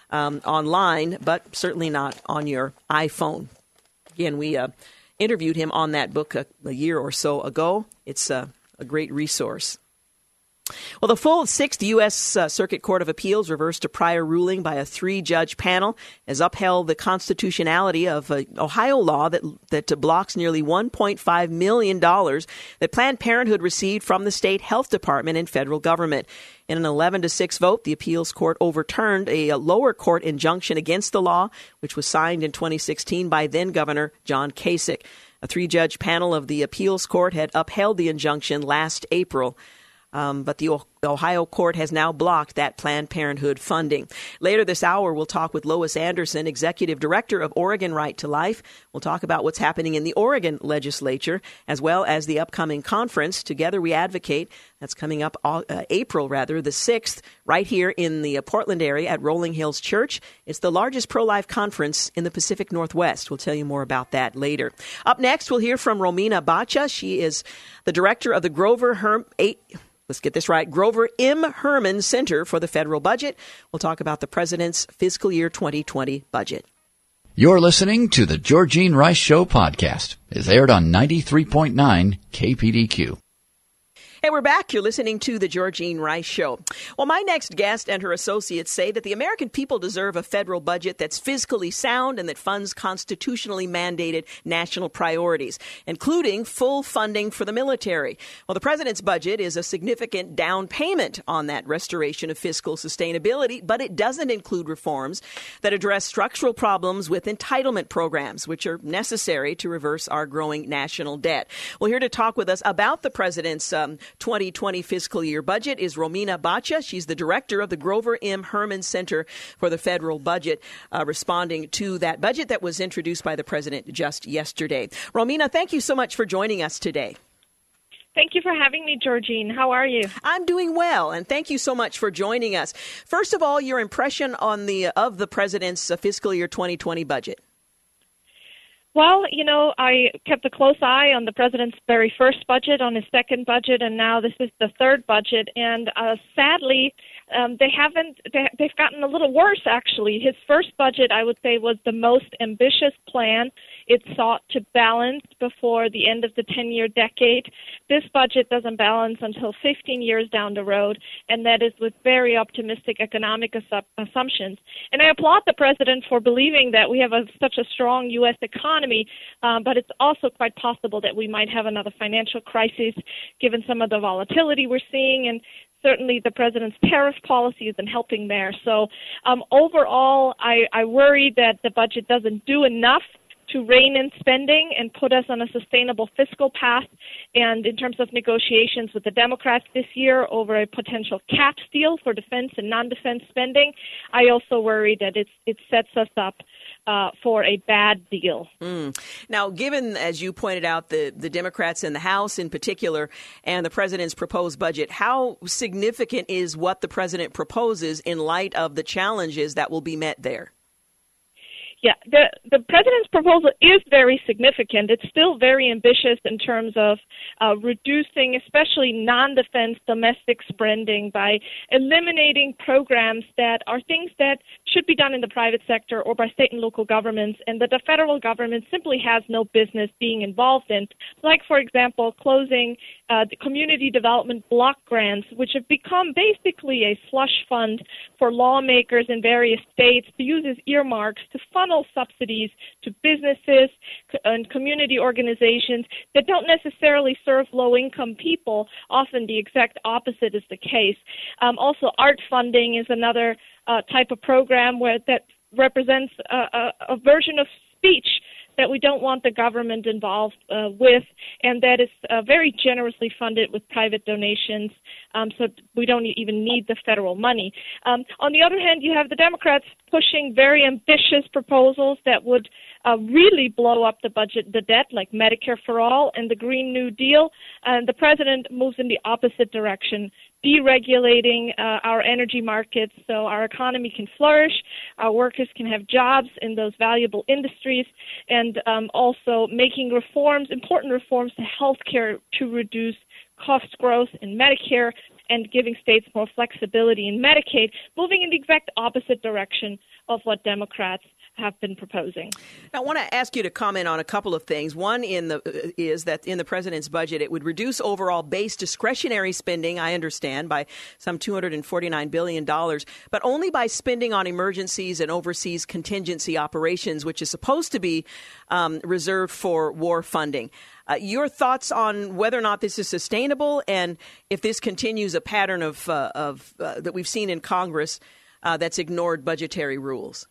online, but certainly not on your iPhone. Again, we interviewed him on that book a year or so ago. It's a great resource. Well, the full 6th U.S. Circuit Court of Appeals reversed a prior ruling by a 3-judge panel, has upheld the constitutionality of an Ohio law that blocks nearly $1.5 million that Planned Parenthood received from the state health department and federal government. In an 11-6 vote, the appeals court overturned a lower court injunction against the law, which was signed in 2016 by then-Governor John Kasich. A 3-judge panel of the appeals court had upheld the injunction last April. But the Ohio court has now blocked that Planned Parenthood funding. Later this hour, we'll talk with Lois Anderson, Executive Director of Oregon Right to Life. We'll talk about what's happening in the Oregon legislature, as well as the upcoming conference, Together We Advocate. That's coming up April the 6th, right here in the Portland area at Rolling Hills Church. It's the largest pro-life conference in the Pacific Northwest. We'll tell you more about that later. Up next, we'll hear from Romina Bacha. She is the director of the Grover M. Herman Center for the Federal Budget. We'll talk about the President's fiscal year 2020 budget. You're listening to the Georgene Rice Show podcast. It's aired on 93.9 KPDQ. Hey, we're back. You're listening to the Georgene Rice Show. Well, my next guest and her associates say that the American people deserve a federal budget that's fiscally sound and that funds constitutionally mandated national priorities, including full funding for the military. Well, the president's budget is a significant down payment on that restoration of fiscal sustainability, but it doesn't include reforms that address structural problems with entitlement programs, which are necessary to reverse our growing national debt. Well, here to talk with us about the president's 2020 fiscal year budget is Romina Bacha. She's the director of the Grover M. Herman Center for the Federal Budget, responding to that budget that was introduced by the president just yesterday. Romina, thank you so much for joining us today. Thank you for having me, Georgene. How are you? I'm doing well, and thank you so much for joining us. First of all, your impression on of the president's fiscal year 2020 budget. Well, I kept a close eye on the president's very first budget, on his second budget, and now this is the third budget. And sadly, they've gotten a little worse, actually. His first budget, I would say, was the most ambitious plan. It sought to balance before the end of the 10-year decade. This budget doesn't balance until 15 years down the road, and that is with very optimistic economic assumptions. And I applaud the president for believing that we have such a strong U.S. economy, but it's also quite possible that we might have another financial crisis given some of the volatility we're seeing, and certainly the president's tariff policy isn't helping there. So overall, I worry that the budget doesn't do enough to rein in spending and put us on a sustainable fiscal path. And in terms of negotiations with the Democrats this year over a potential caps deal for defense and non-defense spending, I also worry that it sets us up for a bad deal. Now, given, as you pointed out, the Democrats in the House in particular and the president's proposed budget, how significant is what the president proposes in light of the challenges that will be met there? Yeah, the president's proposal is very significant. It's still very ambitious in terms of reducing, especially non-defense domestic spending by eliminating programs that are things that should be done in the private sector or by state and local governments and that the federal government simply has no business being involved in. Like, for example, closing the community development block grants, which have become basically a slush fund for lawmakers in various states to use as earmarks to funnel subsidies to businesses and community organizations that don't necessarily serve low-income people. Often the exact opposite is the case. Also, art funding is another type of program that represents a version of speech that we don't want the government involved with, and that is very generously funded with private donations, so we don't even need the federal money. On the other hand, you have the Democrats pushing very ambitious proposals that would really blow up the budget, the debt, like Medicare for All and the Green New Deal, and the president moves in the opposite direction, deregulating our energy markets so our economy can flourish, our workers can have jobs in those valuable industries, and also making reforms, important reforms to healthcare to reduce cost growth in Medicare and giving states more flexibility in Medicaid, moving in the exact opposite direction of what Democrats have been proposing. Now, I want to ask you to comment on a couple of things. One is that in the president's budget, it would reduce overall base discretionary spending, I understand, by some $249 billion, but only by spending on emergencies and overseas contingency operations, which is supposed to be reserved for war funding. Your thoughts on whether or not this is sustainable and if this continues a pattern of that we've seen in Congress that's ignored budgetary rules?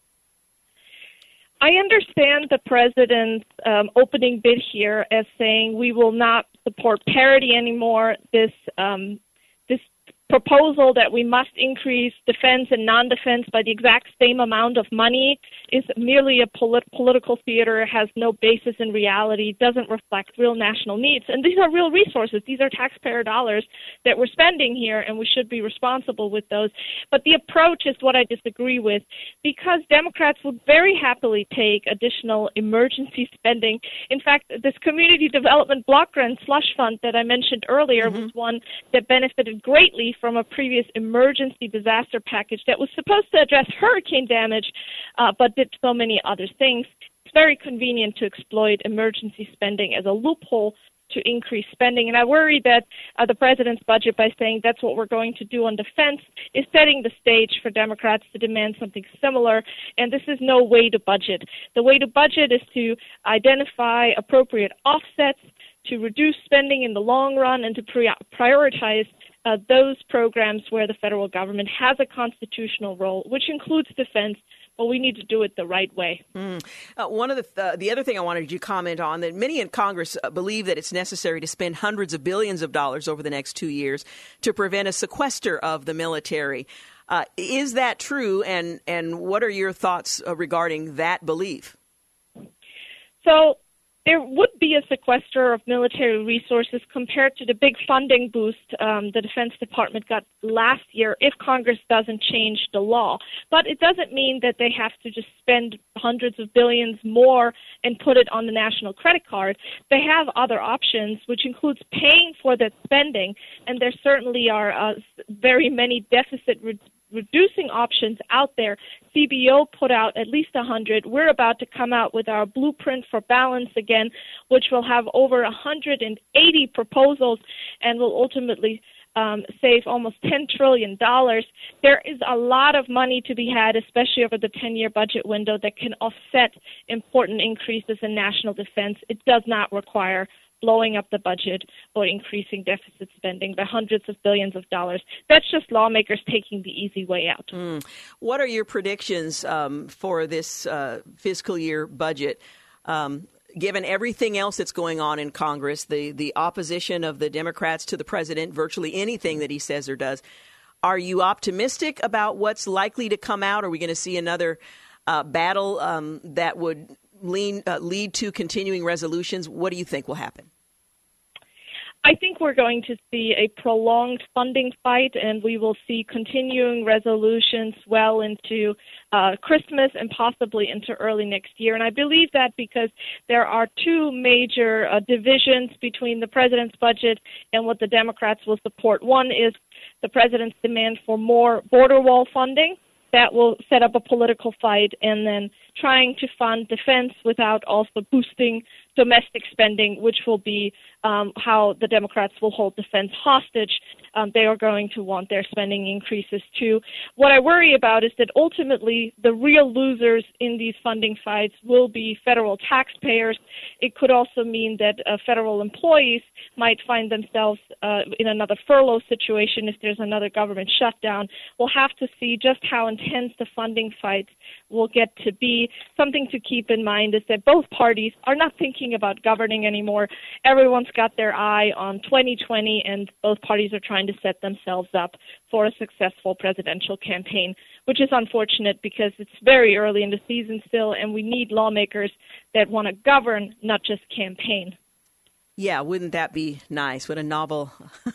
I understand the president's opening bid here as saying we will not support parity anymore. This proposal that we must increase defense and non-defense by the exact same amount of money is merely a political theater, has no basis in reality, doesn't reflect real national needs. And these are real resources. These are taxpayer dollars that we're spending here, and we should be responsible with those. But the approach is what I disagree with, because Democrats would very happily take additional emergency spending. In fact, this community development block grant slush fund that I mentioned earlier was one that benefited greatly from a previous emergency disaster package that was supposed to address hurricane damage, but did so many other things. It's very convenient to exploit emergency spending as a loophole to increase spending. And I worry that the president's budget, by saying that's what we're going to do on defense, is setting the stage for Democrats to demand something similar. And this is no way to budget. The way to budget is to identify appropriate offsets, to reduce spending in the long run, and to prioritize those programs where the federal government has a constitutional role, which includes defense. But we need to do it the right way. One of the other thing I wanted you to comment on, that many in Congress believe that it's necessary to spend hundreds of billions of dollars over the next 2 years to prevent a sequester of the military. Is that true? And what are your thoughts regarding that belief? So there would be a sequester of military resources compared to the big funding boost the Defense Department got last year if Congress doesn't change the law. But it doesn't mean that they have to just spend hundreds of billions more and put it on the national credit card. They have other options, which includes paying for that spending, and there certainly are very many deficit reducing options out there. CBO put out at least 100. We're about to come out with our blueprint for balance again, which will have over 180 proposals and will ultimately save almost $10 trillion. There is a lot of money to be had, especially over the 10-year budget window, that can offset important increases in national defense. It does not require blowing up the budget or increasing deficit spending by hundreds of billions of dollars. That's just lawmakers taking the easy way out. What are your predictions for this fiscal year budget? Given everything else that's going on in Congress, the opposition of the Democrats to the president, virtually anything that he says or does, are you optimistic about what's likely to come out? Are we going to see another battle that would lead to continuing resolutions? What do you think will happen? I think we're going to see a prolonged funding fight, and we will see continuing resolutions well into Christmas and possibly into early next year. And I believe that because there are two major divisions between the president's budget and what the Democrats will support. One is the president's demand for more border wall funding. That will set up a political fight, and then trying to fund defense without also boosting domestic spending, which will be how the Democrats will hold defense hostage. They are going to want their spending increases too. What I worry about is that ultimately the real losers in these funding fights will be federal taxpayers. It could also mean that federal employees might find themselves in another furlough situation if there's another government shutdown. We'll have to see just how intense the funding fight will get to be. Something to keep in mind is that both parties are not thinking about governing anymore. Everyone's got their eye on 2020, and both parties are trying to set themselves up for a successful presidential campaign, which is unfortunate because it's very early in the season still, and we need lawmakers that want to govern, not just campaign. Yeah, wouldn't that be nice? What a novel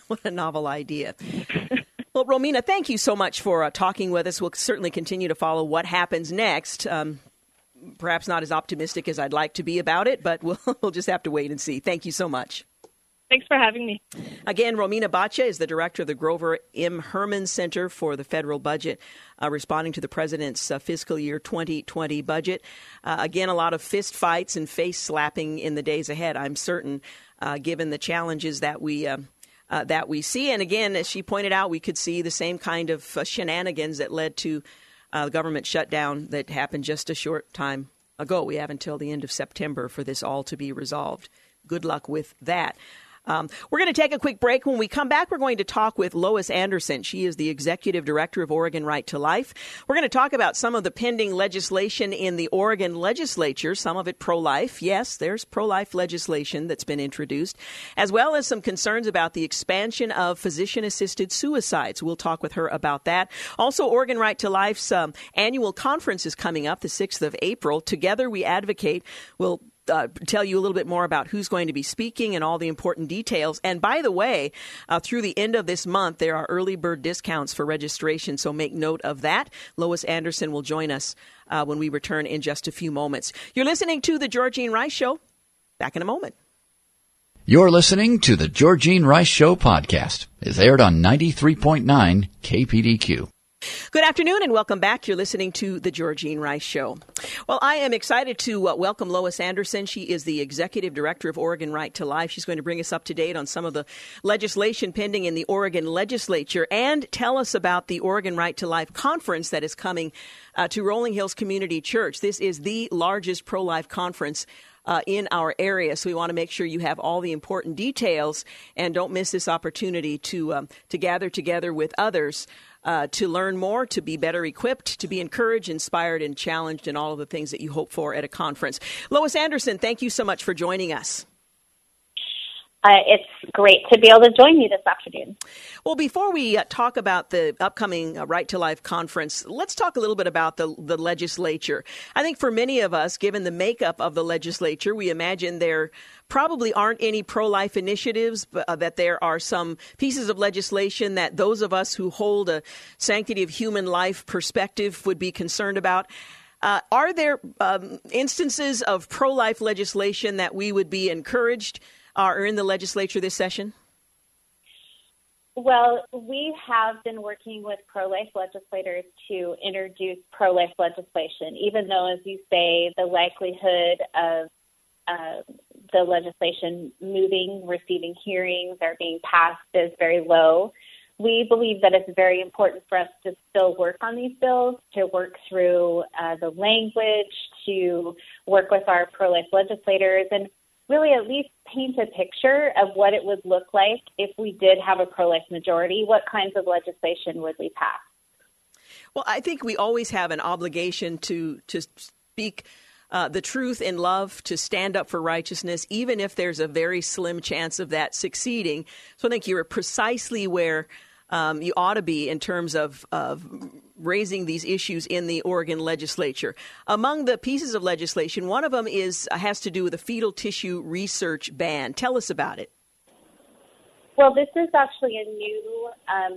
idea. Well, Romina, thank you so much for talking with us. We'll certainly continue to follow what happens next. Perhaps not as optimistic as I'd like to be about it, but we'll just have to wait and see. Thank you so much. Thanks for having me. Again, Romina Boccia is the director of the Grover M. Herman Center for the Federal Budget, responding to the president's fiscal year 2020 budget. Again, a lot of fist fights and face slapping in the days ahead, I'm certain, given the challenges that we see. And again, as she pointed out, we could see the same kind of shenanigans that led to the government shutdown that happened just a short time ago. We have until the end of September for this all to be resolved. Good luck with that. We're going to take a quick break. When we come back, we're going to talk with Lois Anderson. She is the executive director of Oregon Right to Life. We're going to talk about some of the pending legislation in the Oregon legislature, some of it pro-life. Yes, there's pro-life legislation that's been introduced, as well as some concerns about the expansion of physician-assisted suicides. We'll talk with her about that. Also, Oregon Right to Life's annual conference is coming up the 6th of April. Together We Advocate. We'll tell you a little bit more about who's going to be speaking and all the important details. And by the way, through the end of this month, there are early bird discounts for registration, so make note of that. Lois Anderson will join us when we return in just a few moments. You're listening to The Georgene Rice Show. Back in a moment. You're listening to The Georgene Rice Show podcast. It's aired on 93.9 KPDQ. Good afternoon and welcome back. You're listening to The Georgene Rice Show. Well, I am excited to welcome Lois Anderson. She is the executive director of Oregon Right to Life. She's going to bring us up to date on some of the legislation pending in the Oregon legislature and tell us about the Oregon Right to Life conference that is coming to Rolling Hills Community Church. This is the largest pro-life conference in our area. So we want to make sure you have all the important details and don't miss this opportunity to gather together with others to learn more, to be better equipped, to be encouraged, inspired, and challenged in all of the things that you hope for at a conference. Lois Anderson, thank you so much for joining us. It's great to be able to join you this afternoon. Well, before we talk about the upcoming Right to Life conference, let's talk a little bit about the legislature. I think for many of us, given the makeup of the legislature, we imagine there probably aren't any pro-life initiatives, but that there are some pieces of legislation that those of us who hold a sanctity of human life perspective would be concerned about. Are there instances of pro-life legislation that we would be encouraged are in the legislature this session? Well, we have been working with pro-life legislators to introduce pro-life legislation, even though, as you say, the likelihood of the legislation receiving hearings, or being passed is very low. We believe that it's very important for us to still work on these bills, to work through the language, to work with our pro-life legislators, and really at least paint a picture of what it would look like if we did have a pro-life majority. What kinds of legislation would we pass? Well, I think we always have an obligation to speak the truth in love, to stand up for righteousness, even if there's a very slim chance of that succeeding. So I think you're precisely where you ought to be in terms of raising these issues in the Oregon legislature. Among the pieces of legislation, one of them has to do with a fetal tissue research ban. Tell us about it. Well, this is actually a new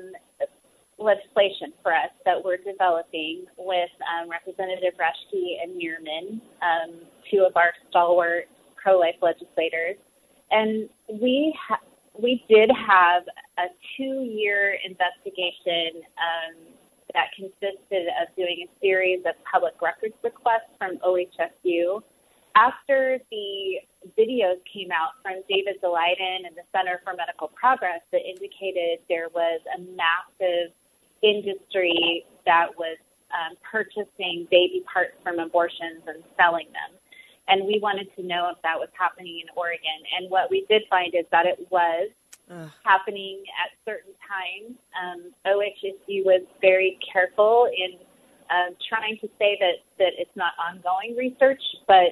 legislation for us that we're developing with Representative Reschke and Mearman, two of our stalwart pro-life legislators. And we did have a 2-year investigation that consisted of doing a series of public records requests from OHSU. After the videos came out from David Daleiden and the Center for Medical Progress that indicated there was a massive industry that was purchasing baby parts from abortions and selling them. And we wanted to know if that was happening in Oregon. And what we did find is that it was happening at certain times. OHSU was very careful in trying to say that it's not ongoing research, but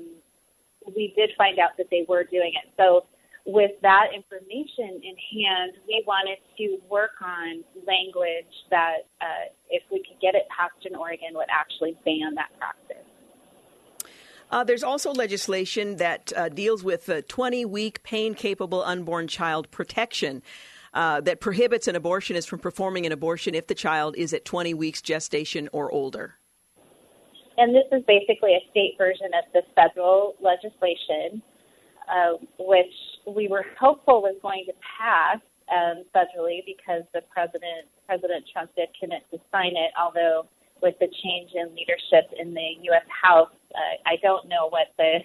we did find out that they were doing it. So with that information in hand, we wanted to work on language that, if we could get it passed in Oregon, would actually ban that practice. There's also legislation that deals with 20-week pain-capable unborn child protection that prohibits an abortionist from performing an abortion if the child is at 20 weeks gestation or older. And this is basically a state version of the federal legislation, which we were hopeful was going to pass federally because President Trump did commit to sign it, although with the change in leadership in the U.S. House, I don't know what the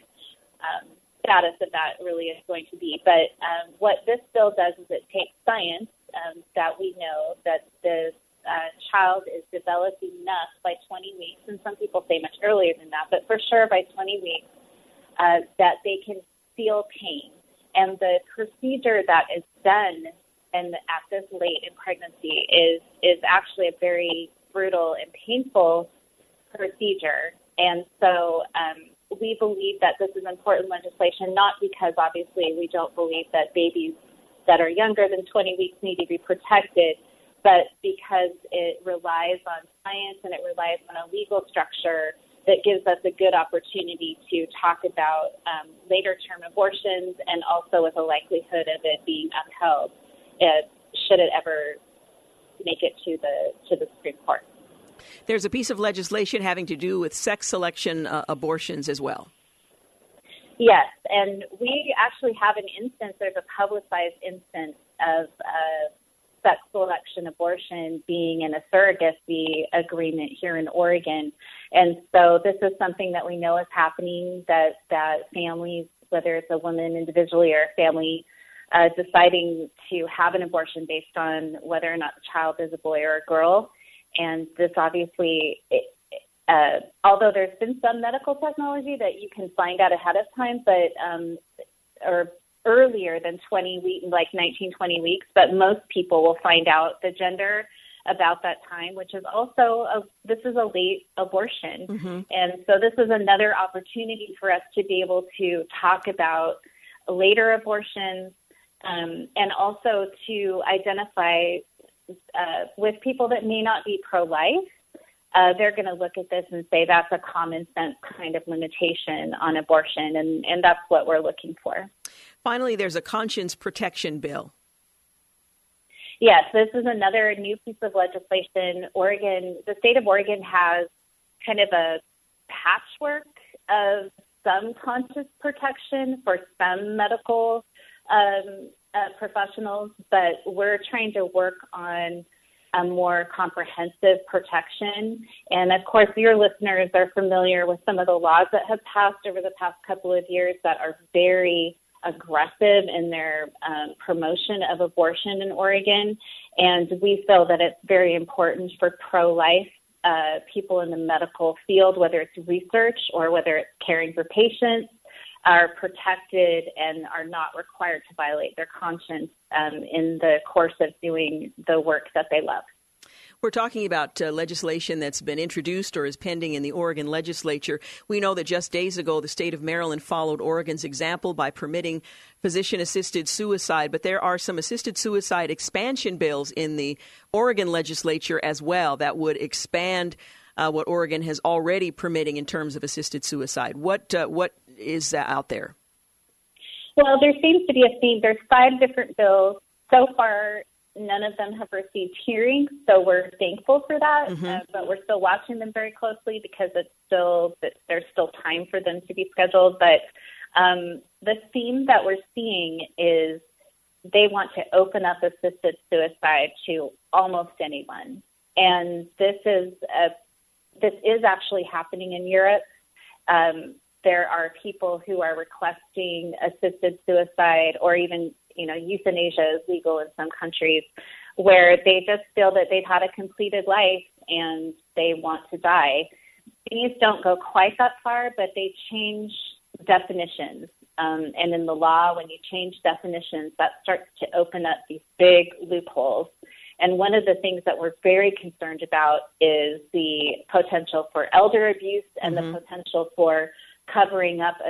status of that really is going to be. But what this bill does is it takes science that we know that the child is developed enough by 20 weeks, and some people say much earlier than that, but for sure by 20 weeks, that they can feel pain. And the procedure that is done at this late in pregnancy is actually a very brutal and painful procedure. And so we believe that this is important legislation, not because obviously we don't believe that babies that are younger than 20 weeks need to be protected, but because it relies on science and it relies on a legal structure that gives us a good opportunity to talk about later-term abortions and also with a likelihood of it being upheld should it ever make it to the Supreme Court. There's a piece of legislation having to do with sex selection abortions as well. Yes, and we actually have an instance, there's a publicized instance of sex selection abortion being in a surrogacy agreement here in Oregon. And so this is something that we know is happening, that families, whether it's a woman individually or a family, deciding to have an abortion based on whether or not the child is a boy or a girl. And this obviously, although there's been some medical technology that you can find out ahead of time, or earlier than 20 weeks, like 19, 20 weeks, but most people will find out the gender about that time, which is also, this is a late abortion. Mm-hmm. And so this is another opportunity for us to be able to talk about later abortions and also to identify with people that may not be pro-life. They're going to look at this and say that's a common sense kind of limitation on abortion, and that's what we're looking for. Finally, there's a conscience protection bill. Yes, this is another new piece of legislation. The state of Oregon has kind of a patchwork of some conscience protection for some medical professionals, but we're trying to work on a more comprehensive protection. And of course, your listeners are familiar with some of the laws that have passed over the past couple of years that are very aggressive in their promotion of abortion in Oregon. And we feel that it's very important for pro-life people in the medical field, whether it's research or whether it's caring for patients, are protected and are not required to violate their conscience in the course of doing the work that they love. We're talking about legislation that's been introduced or is pending in the Oregon legislature. We know that just days ago, the state of Maryland followed Oregon's example by permitting physician-assisted suicide. But there are some assisted suicide expansion bills in the Oregon legislature as well that would expand what Oregon has already permitting in terms of assisted suicide. What is out there? Well, there seems to be a theme. There's 5 different bills. So far, none of them have received hearings, so we're thankful for that. But we're still watching them very closely because there's still time for them to be scheduled. But the theme that we're seeing is they want to open up assisted suicide to almost anyone, and this is actually happening in Europe. There are people who are requesting assisted suicide, or even euthanasia is legal in some countries, where they just feel that they've had a completed life and they want to die. These don't go quite that far, but they change definitions. And in the law, when you change definitions, that starts to open up these big loopholes. And one of the things that we're very concerned about is the potential for elder abuse and the potential for covering up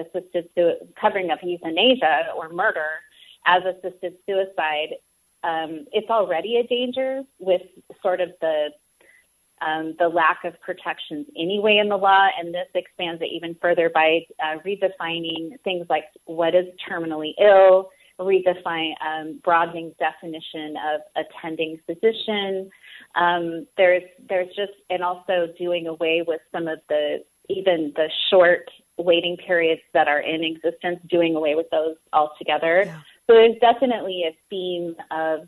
euthanasia or murder as assisted suicide. It's already a danger with sort of the lack of protections anyway in the law, and this expands it even further by redefining things like what is terminally ill, broadening definition of attending physician. There's just, and also doing away with some of even the short waiting periods that are in existence, doing away with those altogether. Yeah. So there's definitely a theme of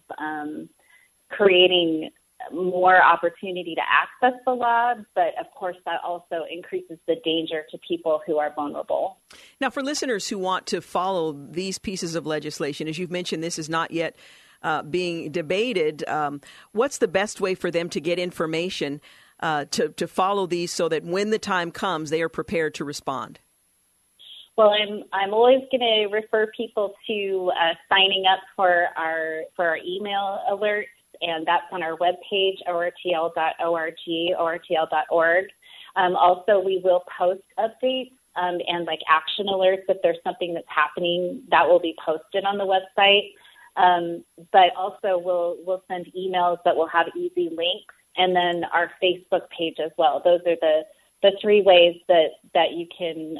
creating more opportunity to access the law, but of course that also increases the danger to people who are vulnerable. Now, for listeners who want to follow these pieces of legislation, as you've mentioned, this is not yet being debated. What's the best way for them to get information to follow these so that when the time comes, they are prepared to respond? Well, I'm always going to refer people to signing up for our email alerts, and that's on our webpage, ortl.org, ortl.org. Also, we will post updates and like action alerts if there's something that's happening that will be posted on the website. But also, we'll send emails that will have easy links, and then our Facebook page as well. Those are the 3 ways that you can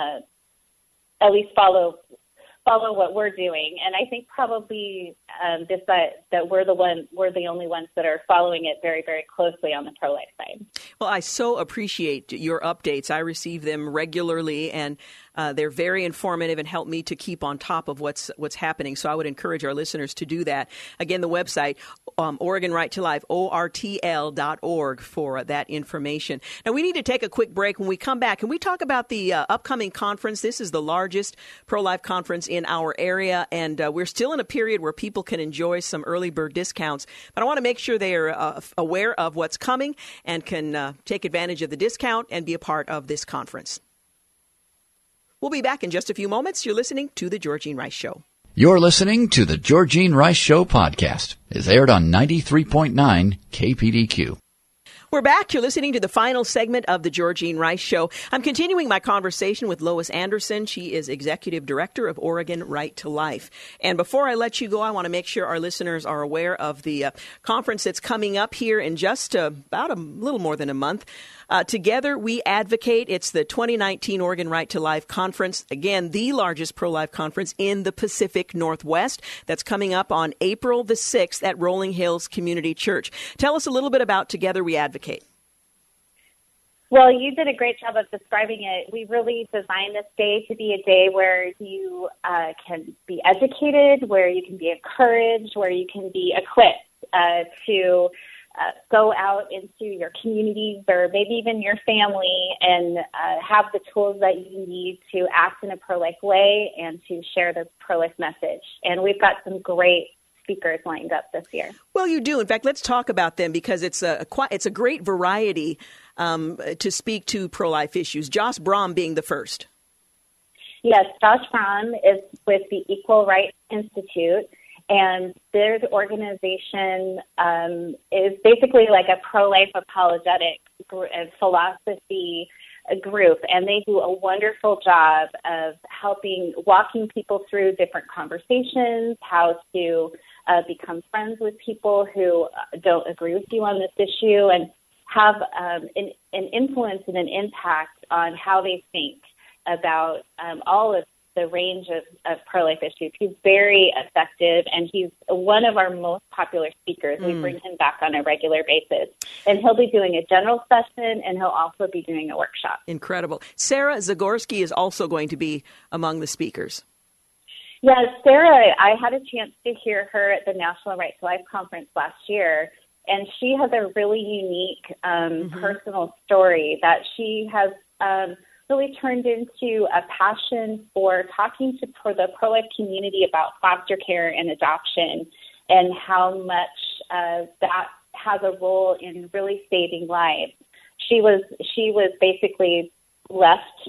at least follow what we're doing. And I think probably that we're the only ones that are following it very, very closely on the pro-life side. Well, I so appreciate your updates. I receive them regularly, and they're very informative and help me to keep on top of what's happening. So I would encourage our listeners to do that. Again, the website, Oregon Right to Life, ortl.org for that information. Now, we need to take a quick break. When we come back, can we talk about the upcoming conference? This is the largest pro-life conference in our area, and we're still in a period where people can enjoy some early bird discounts. But I want to make sure they are aware of what's coming and can take advantage of the discount and be a part of this conference. We'll be back in just a few moments. You're listening to The Georgene Rice Show. You're listening to The Georgene Rice Show podcast. It's aired on 93.9 KPDQ. We're back. You're listening to the final segment of the Georgene Rice Show. I'm continuing my conversation with Lois Anderson. She is Executive Director of Oregon Right to Life. And before I let you go, I want to make sure our listeners are aware of the conference that's coming up here in just about a little more than a month. Together We Advocate. It's the 2019 Oregon Right to Life Conference. Again, the largest pro-life conference in the Pacific Northwest. That's coming up on April the 6th at Rolling Hills Community Church. Tell us a little bit about Together We Advocate. Well, you did a great job of describing it. We really designed this day to be a day where you can be educated, where you can be encouraged, where you can be equipped to go out into your communities or maybe even your family and have the tools that you need to act in a pro-life way and to share the pro-life message. And we've got some great speakers lined up this year. Well, you do. In fact, let's talk about them because it's a great variety to speak to pro-life issues. Josh Brahm being the first. Yes, Josh Brahm is with the Equal Rights Institute, And their organization is basically like a pro-life apologetic philosophy group, and they do a wonderful job of walking people through different conversations, how to become friends with people who don't agree with you on this issue, and have an influence and an impact on how they think about all of the range of pro-life issues. He's very effective, and he's one of our most popular speakers. We bring him back on a regular basis. And he'll be doing a general session, and he'll also be doing a workshop. Incredible. Sarah Zagorski is also going to be among the speakers. Yeah, Sarah, I had a chance to hear her at the National Right to Life Conference last year, and she has a really unique personal story that she has really turned into a passion for talking to the pro-life community about foster care and adoption, and how much that has a role in really saving lives. She was basically left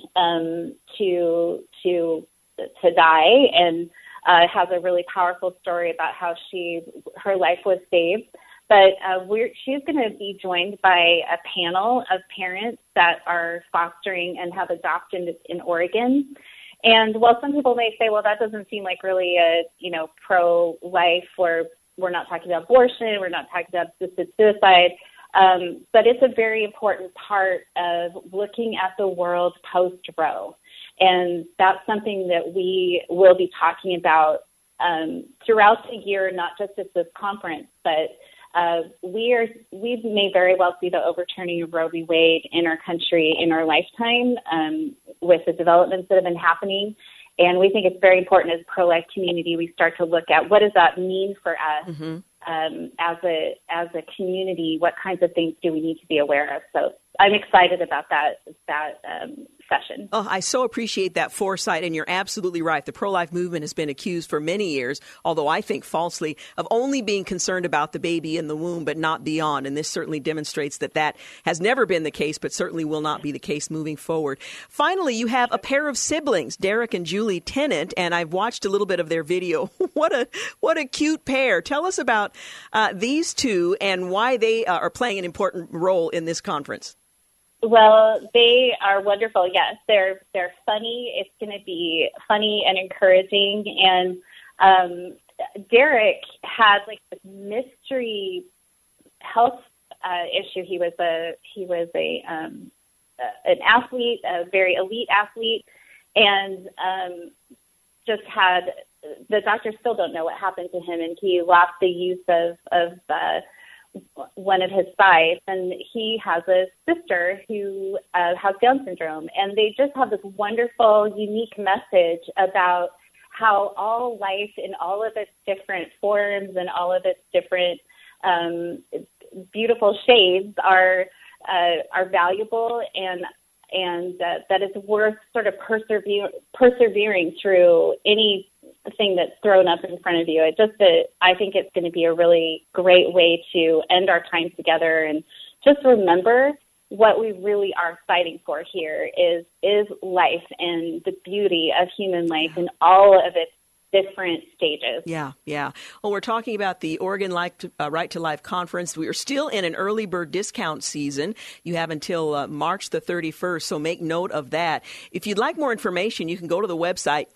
to die, and has a really powerful story about how her life was saved. But she's going to be joined by a panel of parents that are fostering and have adopted in Oregon. And while some people may say, well, that doesn't seem like really a, pro-life, or we're not talking about abortion, we're not talking about assisted suicide, but it's a very important part of looking at the world post-Roe. And that's something that we will be talking about throughout the year, not just at this conference, but we may very well see the overturning of Roe v. Wade in our country in our lifetime with the developments that have been happening. And we think it's very important as a pro-life community we start to look at what does that mean for us as a community. What kinds of things do we need to be aware of? So I'm excited about that session. Oh, I so appreciate that foresight, and you're absolutely right. The pro-life movement has been accused for many years, although I think falsely, of only being concerned about the baby in the womb, but not beyond. And this certainly demonstrates that has never been the case, but certainly will not be the case moving forward. Finally, you have a pair of siblings, Derek and Julie Tennant, and I've watched a little bit of their video. What a cute pair. Tell us about these two and why they are playing an important role in this conference. Well, they are wonderful. Yes, they're funny. It's going to be funny and encouraging. And Derek had like this mystery health issue. He was an athlete, a very elite athlete, and just had the doctors still don't know what happened to him, and he lost the use of one of his thighs, and he has a sister who has Down syndrome, and they just have this wonderful, unique message about how all life in all of its different forms and all of its different beautiful shades are valuable, and that it's worth sort of persevering through anything that's thrown up in front of you. I think it's going to be a really great way to end our time together and just remember what we really are fighting for here is life and the beauty of human life in all of its different stages. Yeah. Well, we're talking about the Oregon Right to Life Conference. We are still in an early bird discount season. You have until March the 31st, so make note of that. If you'd like more information, you can go to the website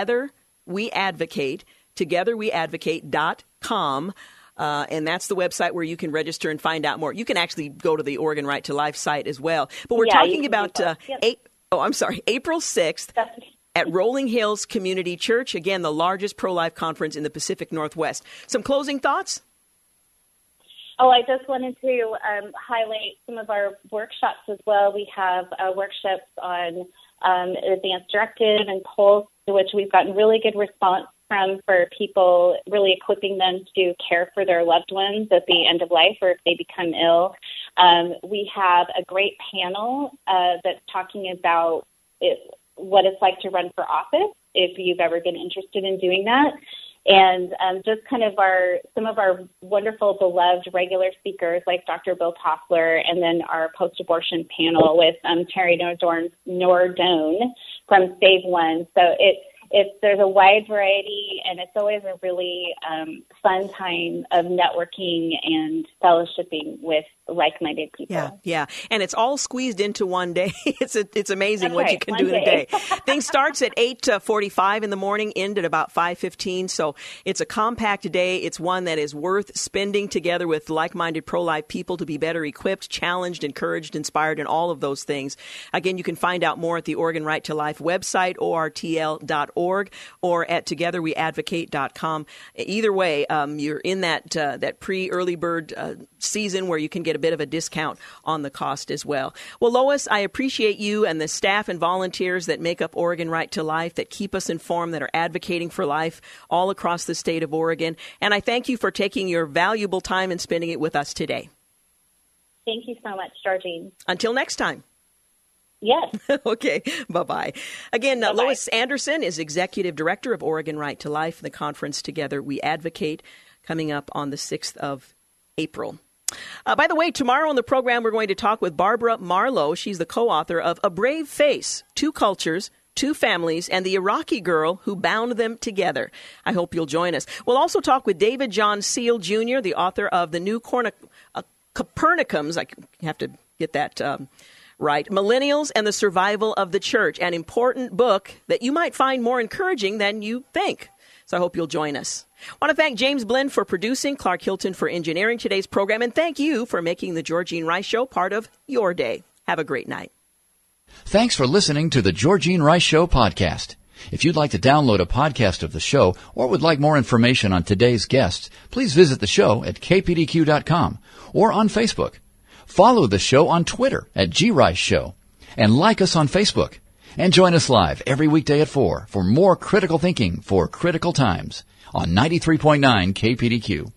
togetherweadvocate.com. And that's the website where you can register and find out more. You can actually go to the Oregon Right to Life site as well. But we're talking about April 6th at Rolling Hills Community Church. Again, the largest pro-life conference in the Pacific Northwest. Some closing thoughts? Oh, I just wanted to highlight some of our workshops as well. We have workshops on advanced directive and PULSE, which we've gotten really good response from for people, really equipping them to care for their loved ones at the end of life or if they become ill. We have a great panel that's talking about what it's like to run for office, if you've ever been interested in doing that. And just kind of some of our wonderful, beloved regular speakers like Dr. Bill Toffler, and then our post-abortion panel with Terry Nordone from Save One. So there's a wide variety, and it's always a really fun time of networking and fellowshipping with like-minded people. Yeah, and it's all squeezed into one day. It's amazing That's what right, you can one do in a day. day. Things starts at 8:45 in the morning, end at about 5:15. So it's a compact day. It's one that is worth spending together with like-minded pro-life people to be better equipped, challenged, encouraged, inspired, and all of those things. Again, you can find out more at the Oregon Right to Life website, ortl.org, or at togetherweadvocate.com. Either way, you're in that pre-early bird season where you can get a bit of a discount on the cost as well. Well, Lois, I appreciate you and the staff and volunteers that make up Oregon Right to Life, that keep us informed, that are advocating for life all across the state of Oregon. And I thank you for taking your valuable time and spending it with us today. Thank you so much, Georgene. Until next time. Yes. Okay. Bye-bye. Again, Bye-bye. Lois Anderson is Executive Director of Oregon Right to Life, the conference Together We Advocate, coming up on the 6th of April. By the way, tomorrow on the program, we're going to talk with Barbara Marlowe. She's the co-author of A Brave Face, Two Cultures, Two Families, and the Iraqi Girl Who Bound Them Together. I hope you'll join us. We'll also talk with David John Seal, Jr., the author of the new Copernicums. I have to get that right. Millennials and the Survival of the Church, an important book that you might find more encouraging than you think. So I hope you'll join us. I want to thank James Blinn for producing, Clark Hilton for engineering today's program, and thank you for making the Georgene Rice Show part of your day. Have a great night. Thanks for listening to the Georgene Rice Show podcast. If you'd like to download a podcast of the show or would like more information on today's guests, please visit the show at kpdq.com or on Facebook. Follow the show on Twitter at GRiceShow and like us on Facebook. And join us live every weekday at 4 for more critical thinking for critical times on 93.9 KPDQ.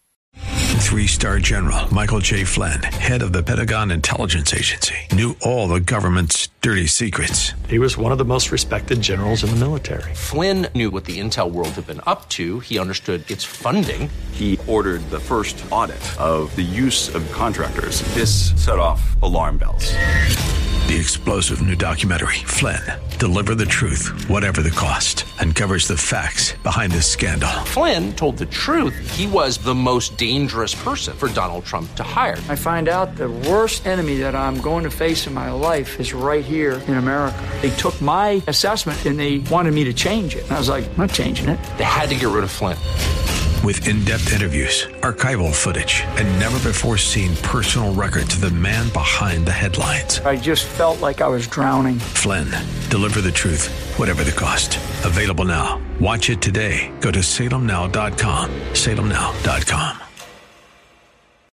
3-star General Michael J. Flynn, head of the Pentagon Intelligence Agency, knew all the government's dirty secrets. He was one of the most respected generals in the military. Flynn knew what the intel world had been up to. He understood its funding. He ordered the first audit of the use of contractors. This set off alarm bells. The explosive new documentary, Flynn, Deliver the Truth, Whatever the Cost, uncovers the facts behind this scandal. Flynn told the truth. He was the most dangerous person for Donald Trump to hire. I find out the worst enemy that I'm going to face in my life is right here in America. They took my assessment and they wanted me to change it. And I was like, I'm not changing it. They had to get rid of Flynn. With in-depth interviews, archival footage, and never-before-seen personal records of the man behind the headlines. I just felt like I was drowning. Flynn, Deliver the Truth, Whatever the Cost. Available now. Watch it today. Go to salemnow.com. salemnow.com.